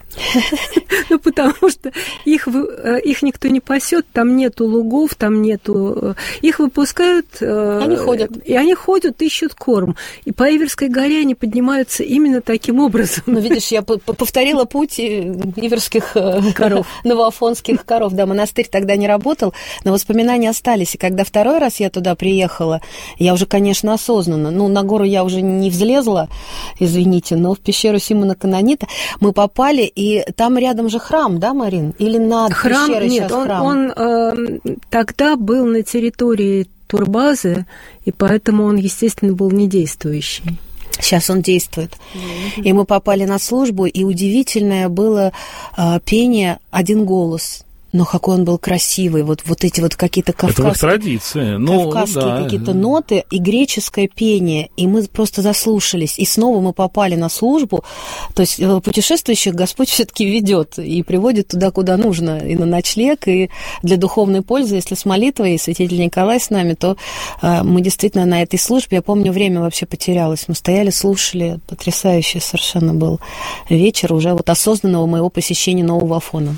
Ну, потому что их, их никто не пасет, там нету лугов, там нету... Их выпускают... Они ходят. И они ходят, ищут корм. И по Иверской горе они поднимаются именно таким образом. Ну, видишь, я повторила путь иверских коров, новоафонских коров. Да, монастырь тогда не работал, но воспоминания остались. И когда второй раз я туда приехала, я уже, конечно, осознанно, ну, на гору я уже не взлезла, извините, но в пещеру Симона Канонита мы попали, и там рядом же храм, да, Марин? Или над храм, пещерой нет, сейчас он, храм? он э, тогда был на территории турбазы, и поэтому он, естественно, был недействующий. Сейчас он действует. Mm-hmm. И мы попали на службу, и удивительное было э, пение «Один голос». Но какой он был красивый, вот, вот эти вот какие-то кавказские, это в традиции. Ну, кавказские да. какие-то ноты и греческое пение, и мы просто заслушались. И снова мы попали на службу, то есть путешествующих Господь все-таки ведет и приводит туда, куда нужно, и на ночлег, и для духовной пользы. Если с молитвой, и святитель Николай с нами, то э, мы действительно на этой службе, я помню, время вообще потерялось. Мы стояли, слушали, потрясающий совершенно был вечер уже вот осознанного моего посещения Нового Афона.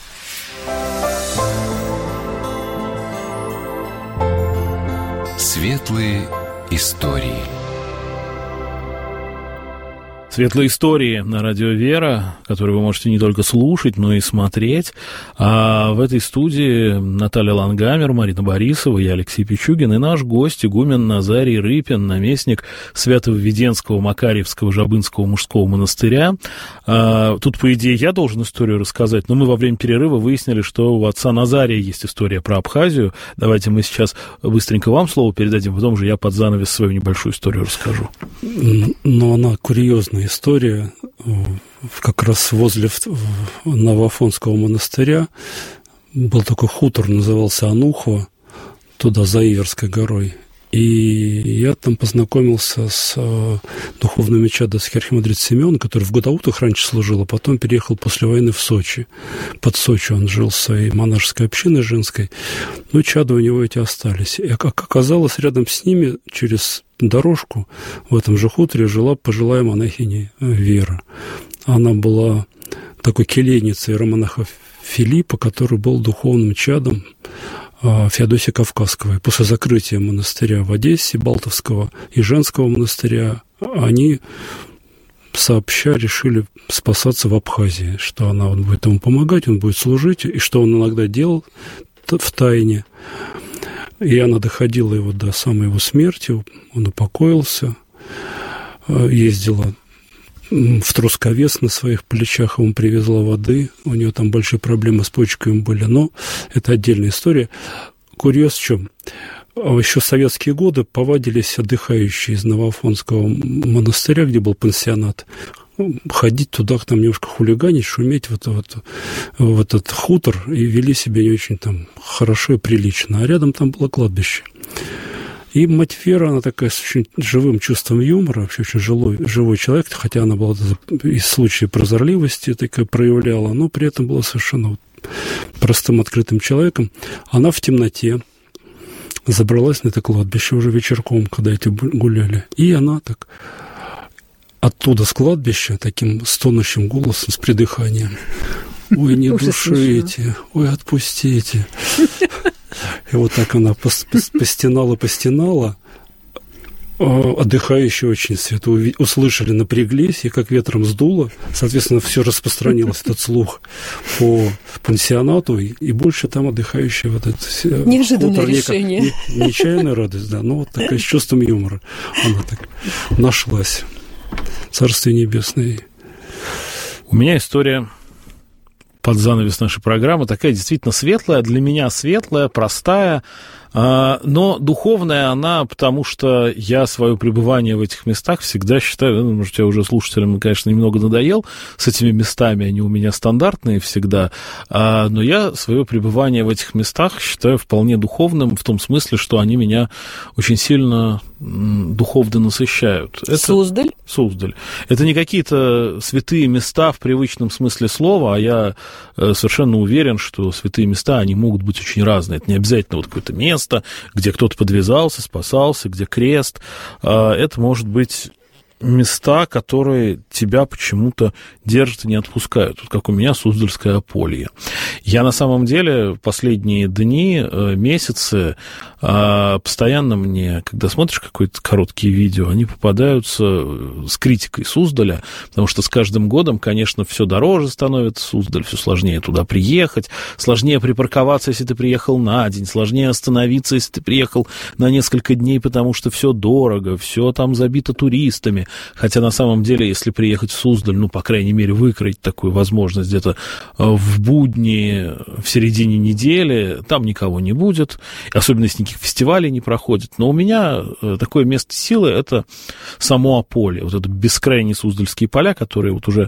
Светлые истории. Светлые истории на радио «Вера», которые вы можете не только слушать, но и смотреть. А в этой студии Наталья Лангамер, Марина Борисова, я Алексей Пичугин и наш гость, игумен Назарий Рыпин, наместник Свято-Введенского Макарьевского Жабынского мужского монастыря. А, тут, по идее, я должен историю рассказать, но мы во время перерыва выяснили, что у отца Назария есть история про Абхазию. Давайте мы сейчас быстренько вам слово передадим, потом же я под занавес свою небольшую историю расскажу. Но она курьезная история. Как раз возле Новоафонского монастыря был такой хутор, назывался Анухово, туда за Иверской горой. И я там познакомился с духовными чадом архимандрита Симеона, который в Гудаутах раньше служил, а потом переехал после войны в Сочи. Под Сочи он жил в своей монашеской общиной женской. Но чады у него эти остались. И, как оказалось, рядом с ними через дорожку в этом же хуторе жила пожилая монахиня Вера. Она была такой келейницей иеромонаха Филиппа, который был духовным чадом Феодосия Кавказского. И после закрытия монастыря в Одессе, Балтовского и Женского монастыря, они сообща решили спасаться в Абхазии, что она вот будет ему помогать, он будет служить, и что он иногда делал в тайне. И она доходила его до самой его смерти, он упокоился, ездила в Трусковец на своих плечах, ему привезла воды, у нее там большие проблемы с почками были, но это отдельная история. Курьез в чем? Еще в советские годы повадились отдыхающие из Новоафонского монастыря, где был пансионат, ходить туда, там немножко хулиганить, шуметь в, это, вот, в этот хутор, и вели себя не очень там хорошо и прилично. А рядом там было кладбище. И мать Вера, она такая с очень живым чувством юмора, вообще очень живой, живой человек, хотя она была из случая прозорливости такая проявляла, но при этом была совершенно вот простым, открытым человеком. Она в темноте забралась на это кладбище уже вечерком, когда эти гуляли. И она так оттуда с кладбища таким стонущим голосом, с придыханием: «Ой, не душите, ой, отпустите». И вот так она постенала, постенала, Отдыхающие очень все это услышали, напряглись, и как ветром сдуло. Соответственно, все распространилось, этот слух по пансионату, и больше там отдыхающие вот это... Неожиданное решение. Нечаянная радость, да, но вот такая с чувством юмора. Она так нашлась. Царствие небесное. У меня история под занавес нашей программы такая действительно светлая, для меня светлая, простая, но духовная она, потому что я свое пребывание в этих местах всегда считаю, ну, может, я уже слушателям, конечно, немного надоел с этими местами, они у меня стандартные всегда, но я свое пребывание в этих местах считаю вполне духовным, в том смысле, что они меня очень сильно духовно насыщают. Это Суздаль? Суздаль. Это не какие-то святые места в привычном смысле слова, а я совершенно уверен, что святые места, они могут быть очень разные. Это не обязательно вот какое-то место, где кто-то подвязался, спасался, где крест. Это может быть места, которые тебя почему-то держат и не отпускают. Вот как у меня Суздальское Аполье. Я на самом деле последние дни, месяцы постоянно мне, когда смотришь какие-то короткие видео, они попадаются с критикой Суздаля, потому что с каждым годом, конечно, все дороже становится Суздаль, все сложнее туда приехать, сложнее припарковаться, если ты приехал на день, сложнее остановиться, если ты приехал на несколько дней, потому что все дорого, все там забито туристами. Хотя на самом деле, если приехать в Суздаль, ну, по крайней мере, выкроить такую возможность где-то в будни, в середине недели, там никого не будет, особенно если никаких фестивалей не проходит. Но у меня такое место силы – это само Аполье, вот это бескрайние Суздальские поля, которые вот уже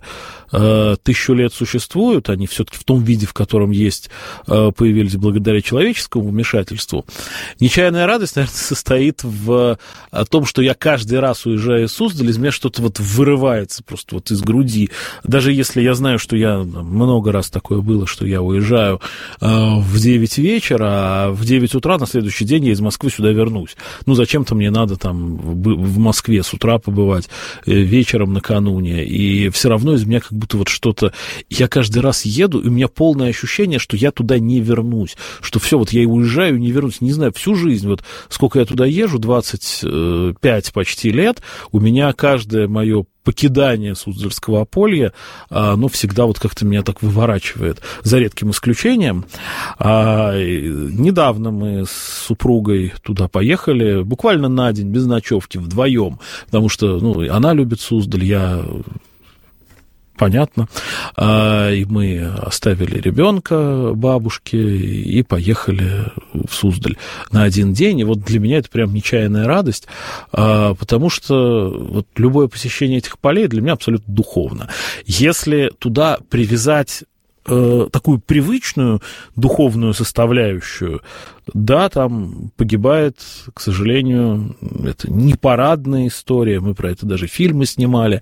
э, тысячу лет существуют, они все-таки в том виде, в котором есть, э, появились благодаря человеческому вмешательству. Нечаянная радость, наверное, состоит в том, что я каждый раз, уезжая из Суздаля, из меня что-то вот вырывается просто вот из груди. Даже если я знаю, что я много раз такое было, что я уезжаю э, в девять вечера, а в девять утра на следующий день я из Москвы сюда вернусь. Ну, зачем-то мне надо там в Москве с утра побывать, вечером накануне, и все равно из меня как будто вот что-то... Я каждый раз еду, и у меня полное ощущение, что я туда не вернусь, что все, вот я и уезжаю, и не вернусь. Не знаю, всю жизнь, вот сколько я туда езжу, двадцать пять почти лет, у меня каждое мое покидание Суздальского Аполья, оно всегда вот как-то меня так выворачивает, за редким исключением. А, недавно мы с супругой туда поехали, буквально на день, без ночевки, вдвоем, потому что, ну, она любит Суздаль, я... Понятно. И мы оставили ребенка бабушке и поехали в Суздаль на один день. И вот для меня это прям нечаянная радость, потому что вот любое посещение этих полей для меня абсолютно духовно. Если туда привязать такую привычную духовную составляющую, да, там погибает, к сожалению, это не парадная история, мы про это даже фильмы снимали,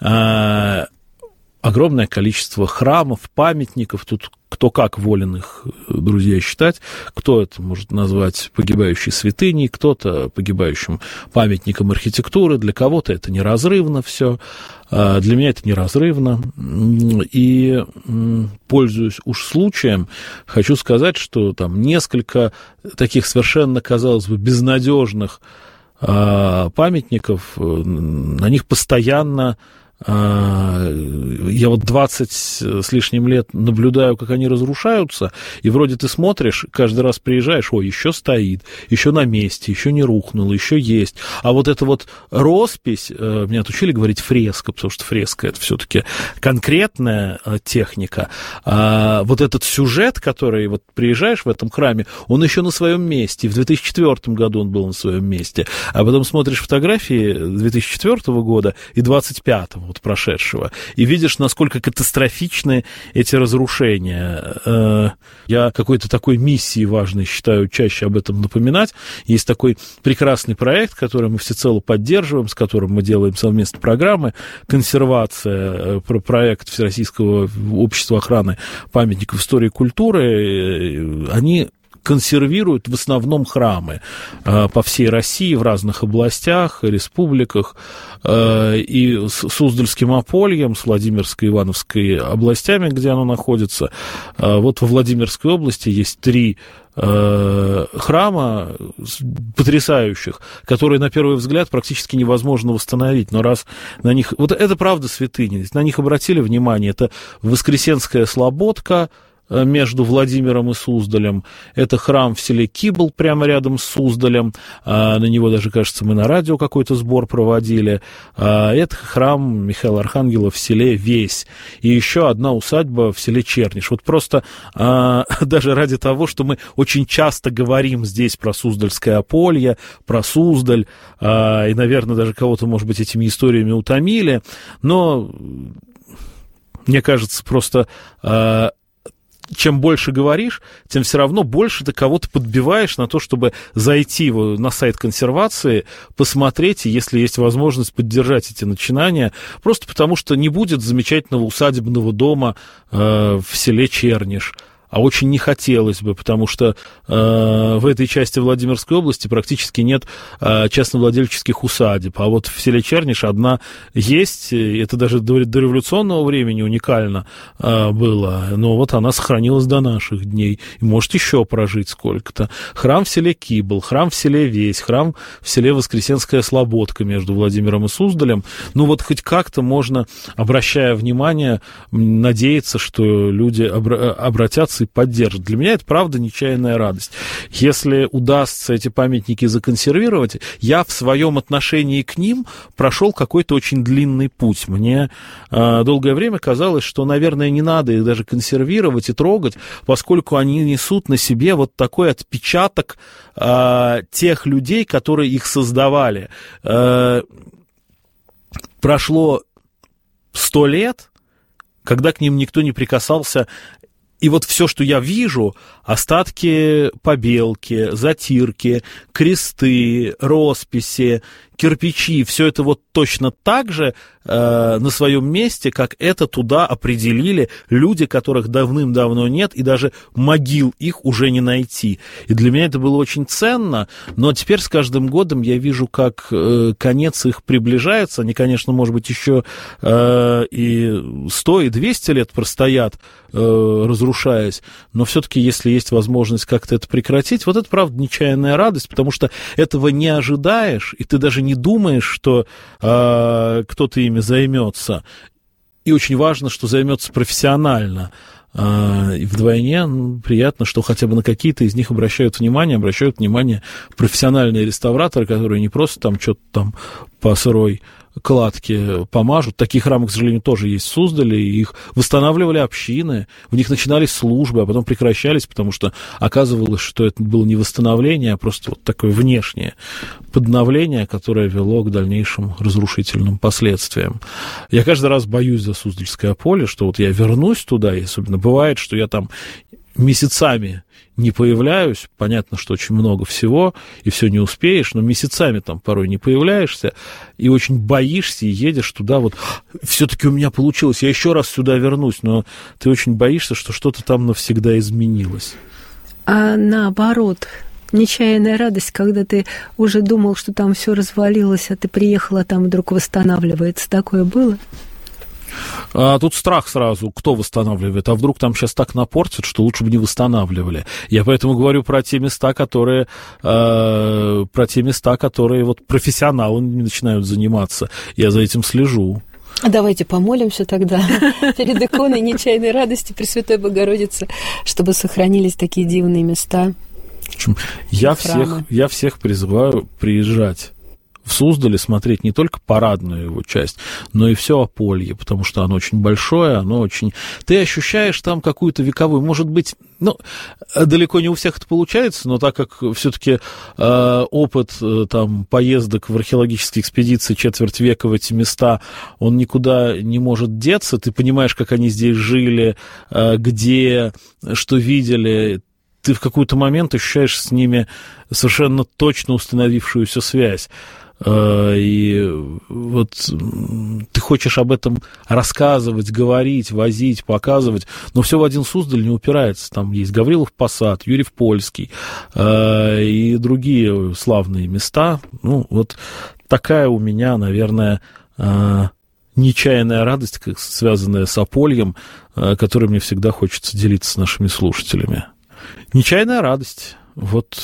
огромное количество храмов, памятников, тут кто как волен их, друзья, считать, кто это может назвать погибающей святыней, кто-то погибающим памятником архитектуры, для кого-то это неразрывно все, для меня это неразрывно, и, пользуясь уж случаем, хочу сказать, что там несколько таких совершенно, казалось бы, безнадежных памятников, на них постоянно я вот двадцать с лишним лет наблюдаю, как они разрушаются, и вроде ты смотришь, каждый раз приезжаешь, ой, еще стоит, еще на месте, еще не рухнуло, еще есть. А вот эта вот роспись, меня отучили говорить фреска, потому что фреска — это все-таки конкретная техника. А вот этот сюжет, который вот приезжаешь в этом храме, он еще на своем месте. В две тысячи четвёртом году он был на своем месте. А потом смотришь фотографии две тысячи четвёртого года и двадцать пятого, вот прошедшего, и видишь, насколько катастрофичны эти разрушения. Я какой-то такой миссией важной считаю чаще об этом напоминать. Есть такой прекрасный проект, который мы всецело поддерживаем, с которым мы делаем совместно программы, консервация, проект Всероссийского общества охраны памятников истории и культуры. Они консервируют в основном храмы по всей России, в разных областях, республиках. И с Суздальским Апольем, с Владимирской и Ивановской областями, где оно находится. Вот во Владимирской области есть три храма потрясающих, которые, на первый взгляд, практически невозможно восстановить. Но раз на них... Вот это правда святыни. На них обратили внимание. Это Воскресенская Слободка между Владимиром и Суздалем. Это храм в селе Кибл, прямо рядом с Суздалем. На него даже, кажется, мы на радио какой-то сбор проводили. Это храм Михаила Архангела в селе Весь. И еще одна усадьба в селе Черниш. Вот просто даже ради того, что мы очень часто говорим здесь про Суздальское Аполье, про Суздаль, и, наверное, даже кого-то, может быть, этими историями утомили, но мне кажется, просто... чем больше говоришь, тем все равно больше ты кого-то подбиваешь на то, чтобы зайти на сайт консервации, посмотреть, и если есть возможность поддержать эти начинания, просто потому что не будет замечательного усадебного дома э, в селе Черниш. А очень не хотелось бы, потому что э, в этой части Владимирской области практически нет э, частновладельческих усадеб. А вот в селе Черниш одна есть, это даже до, до революционного времени уникально э, было, но вот она сохранилась до наших дней и может еще прожить сколько-то. Храм в селе Кибл, храм в селе Весь, храм в селе Воскресенская Слободка между Владимиром и Суздалем. Ну вот хоть как-то можно, обращая внимание, надеяться, что люди обра- обратятся и поддержат. Для меня это, правда, нечаянная радость. Если удастся эти памятники законсервировать, я в своем отношении к ним прошел какой-то очень длинный путь. Мне э, долгое время казалось, что, наверное, не надо их даже консервировать и трогать, поскольку они несут на себе вот такой отпечаток э, тех людей, которые их создавали. Э, прошло сто лет, когда к ним никто не прикасался. И вот все, что я вижу, остатки побелки, затирки, кресты, росписи, кирпичи, все это вот точно так же э, на своем месте, как это туда определили люди, которых давным-давно нет, и даже могил их уже не найти. И для меня это было очень ценно, но теперь с каждым годом я вижу, как э, конец их приближается. Они, конечно, может быть, еще э, и сто, и двести лет простоят, э, разрушаясь, но все-таки, если есть возможность как-то это прекратить, вот это, правда, нечаянная радость, потому что этого не ожидаешь, и ты даже не думаешь, что э, кто-то ими займется. И очень важно, что займется профессионально. Э, и вдвойне ну, приятно, что хотя бы на какие-то из них обращают внимание, обращают внимание профессиональные реставраторы, которые не просто там что-то там по сырой кладки помажут. Такие храмы, к сожалению, тоже есть в Суздале, и их восстанавливали общины, в них начинались службы, а потом прекращались, потому что оказывалось, что это было не восстановление, а просто вот такое внешнее подновление, которое вело к дальнейшим разрушительным последствиям. Я каждый раз боюсь за Суздальское Аполье, что вот я вернусь туда, и особенно бывает, что я там месяцами не появляюсь, понятно, что очень много всего, и все не успеешь, но месяцами там порой не появляешься, и очень боишься, и едешь туда, вот, все-таки у меня получилось, я еще раз сюда вернусь, но ты очень боишься, что что-то там навсегда изменилось. А наоборот, нечаянная радость, когда ты уже думал, что там все развалилось, а ты приехала, там вдруг восстанавливается, такое было? А тут страх сразу, кто восстанавливает, а вдруг там сейчас так напортят, что лучше бы не восстанавливали. Я поэтому говорю про те места, которые, э, про те места, которые вот профессионалы начинают заниматься. Я за этим слежу. Давайте помолимся тогда перед иконой нечаянной радости Пресвятой Богородицы, чтобы сохранились такие дивные места. Я всех, я всех призываю приезжать в Суздале, смотреть не только парадную его часть, но и все Аполье, потому что оно очень большое, оно очень... Ты ощущаешь там какую-то вековую, может быть, ну, далеко не у всех это получается, но так как все-таки э, опыт э, там поездок в археологические экспедиции четверть века в эти места, он никуда не может деться, ты понимаешь, как они здесь жили, э, где, что видели, ты в какой-то момент ощущаешь с ними совершенно точно установившуюся связь. И вот ты хочешь об этом рассказывать, говорить, возить, показывать, но все в один Суздаль не упирается. Там есть Гаврилов Посад, Юрьев Польский и другие славные места. Ну, вот такая у меня, наверное, нечаянная радость, связанная с Апольем, которой мне всегда хочется делиться с нашими слушателями. Нечаянная радость. Вот...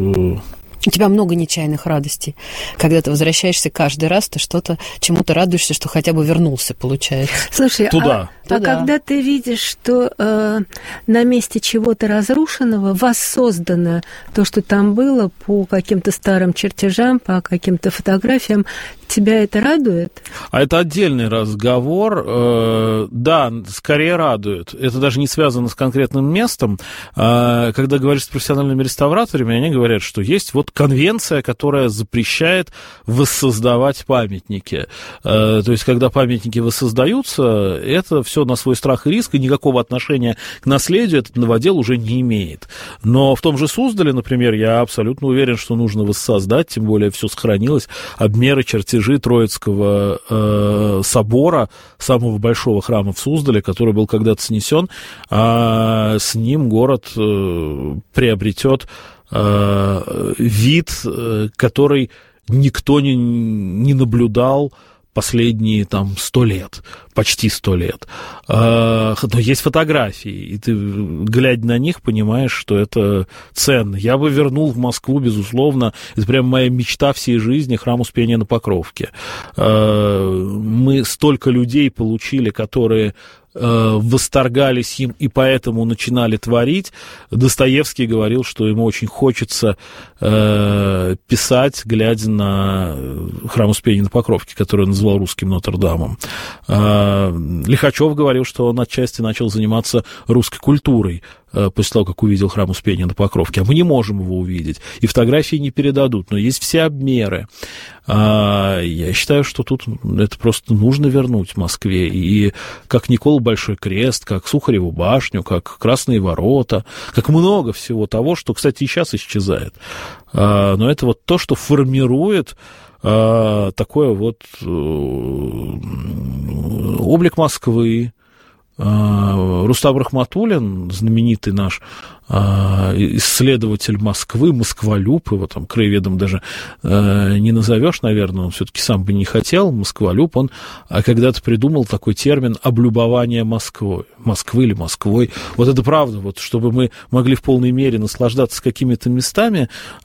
У тебя много нечаянных радостей. Когда ты возвращаешься каждый раз, ты что-то, чему-то радуешься, что хотя бы вернулся, получается. Слушай, Туда. А, а когда ты видишь, что э, на месте чего-то разрушенного воссоздано то, что там было, по каким-то старым чертежам, по каким-то фотографиям, тебя это радует? А это отдельный разговор. Э, да, скорее радует. Это даже не связано с конкретным местом. Э, когда говоришь с профессиональными реставраторами, они говорят, что есть вот конвенция, которая запрещает воссоздавать памятники. Э, то есть, когда памятники воссоздаются, это все на свой страх и риск, и никакого отношения к наследию этот новодел уже не имеет. Но в том же Суздале, например, я абсолютно уверен, что нужно воссоздать, тем более все сохранилось, обмеры, чертежи Троицкого э, собора, самого большого храма в Суздале, который был когда-то снесен, а с ним город э, приобретет э, вид, э, который никто не, не наблюдал последние там сто лет, почти сто лет. Но есть фотографии, и ты, глядя на них, понимаешь, что это ценно. Я бы вернул в Москву, безусловно, это прям моя мечта всей жизни, храм Успения на Покровке. Мы столько людей получили, которые восторгались им и поэтому начинали творить. Достоевский говорил, что ему очень хочется э, писать, глядя на храм Успения на Покровке, который он называл русским Нотр-Дамом. Э, Лихачев говорил, что он отчасти начал заниматься русской культурой э, после того, как увидел храм Успения на Покровке. А мы не можем его увидеть, и фотографии не передадут, но есть все обмеры. Э, я считаю, что тут это просто нужно вернуть в Москве. И как Никола Большой Крест, как Сухареву башню, как Красные ворота, как много всего того, что, кстати, и сейчас исчезает. Но это вот то, что формирует такой вот облик Москвы. Рустам Рахматуллин, знаменитый наш исследователь Москвы, москволюб, его там краеведом даже не назовешь, наверное, он все-таки сам бы не хотел, москволюб, он когда-то придумал такой термин «облюбование Москвой», Москвы или Москвой. Вот это правда, вот, чтобы мы могли в полной мере наслаждаться какими-то местами,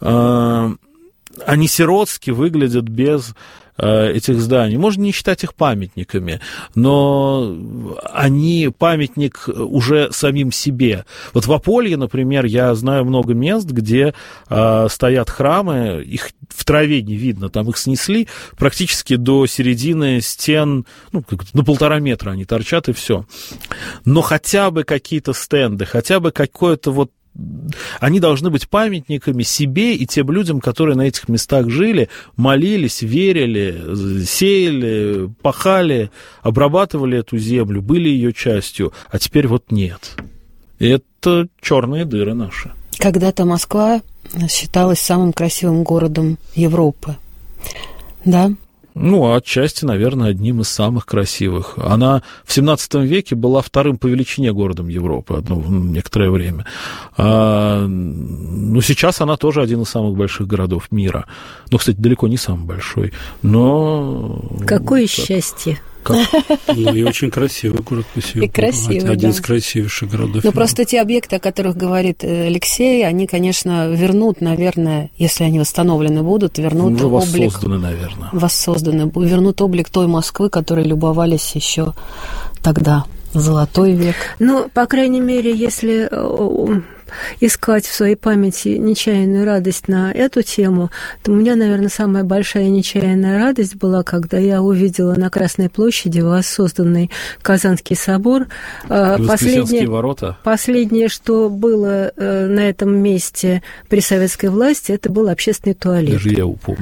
они сиротски выглядят без этих зданий. Можно не считать их памятниками, но они памятник уже самим себе. Вот в Аполье, например, я знаю много мест, где э, стоят храмы, их в траве не видно, там их снесли практически до середины стен, ну, на полтора метра они торчат, и все. Но хотя бы какие-то стенды, хотя бы какое-то вот они должны быть памятниками себе и тем людям, которые на этих местах жили, молились, верили, сеяли, пахали, обрабатывали эту землю, были ее частью, а теперь вот нет. И это черные дыры наши. Когда-то Москва считалась самым красивым городом Европы, да? Ну, отчасти, наверное, одним из самых красивых. Она в семнадцатом веке была вторым по величине городом Европы одно, некоторое время. А, ну, сейчас она тоже один из самых больших городов мира. Ну, кстати, далеко не самый большой, но... Какое так. счастье! Как? Ну, и очень красивый город по себе. И красивый, Один да. из красивейших городов. Но просто те объекты, о которых говорит Алексей, они, конечно, вернут, наверное, если они восстановлены будут, вернут Уже облик... воссозданы, наверное. Воссозданы. Вернут облик той Москвы, которой любовались еще тогда, Золотой век. Ну, по крайней мере, если искать в своей памяти нечаянную радость на эту тему, то у меня, наверное, самая большая нечаянная радость была, когда я увидела на Красной площади воссозданный Казанский собор. Воскресенские ворота. Последнее, что было на этом месте при советской власти, это был общественный туалет. Даже я упомню.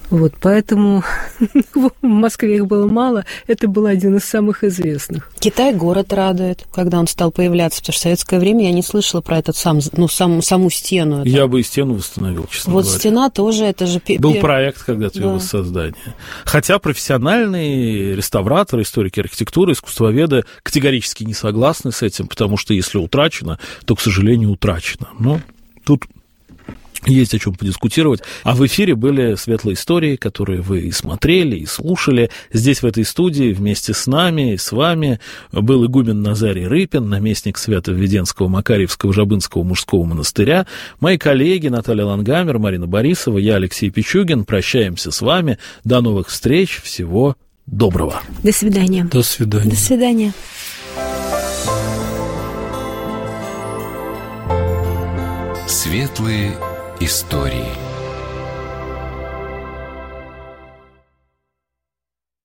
Вот, поэтому в Москве их было мало. Это был один из самых известных. Китай город радует, когда он стал появляться, потому что в советское время я не слышала про этот сам, ну, сам, саму стену. Это. Я бы и стену восстановил, честно вот говоря. Вот стена тоже, это же... Был пер... проект когда-то его да. воссоздания. Хотя профессиональные реставраторы, историки архитектуры, искусствоведы категорически не согласны с этим, потому что если утрачено, то, к сожалению, утрачено. Но тут... есть о чем подискутировать. А в эфире были светлые истории, которые вы и смотрели, и слушали. Здесь, в этой студии, вместе с нами и с вами был игумен Назарий Рыпин, наместник Свято-Введенского Макарьевского Жабынского мужского монастыря. Мои коллеги Наталья Лангамер, Марина Борисова, я Алексей Пичугин. Прощаемся с вами. До новых встреч. Всего доброго. До свидания. До свидания. До свидания. Светлые истории.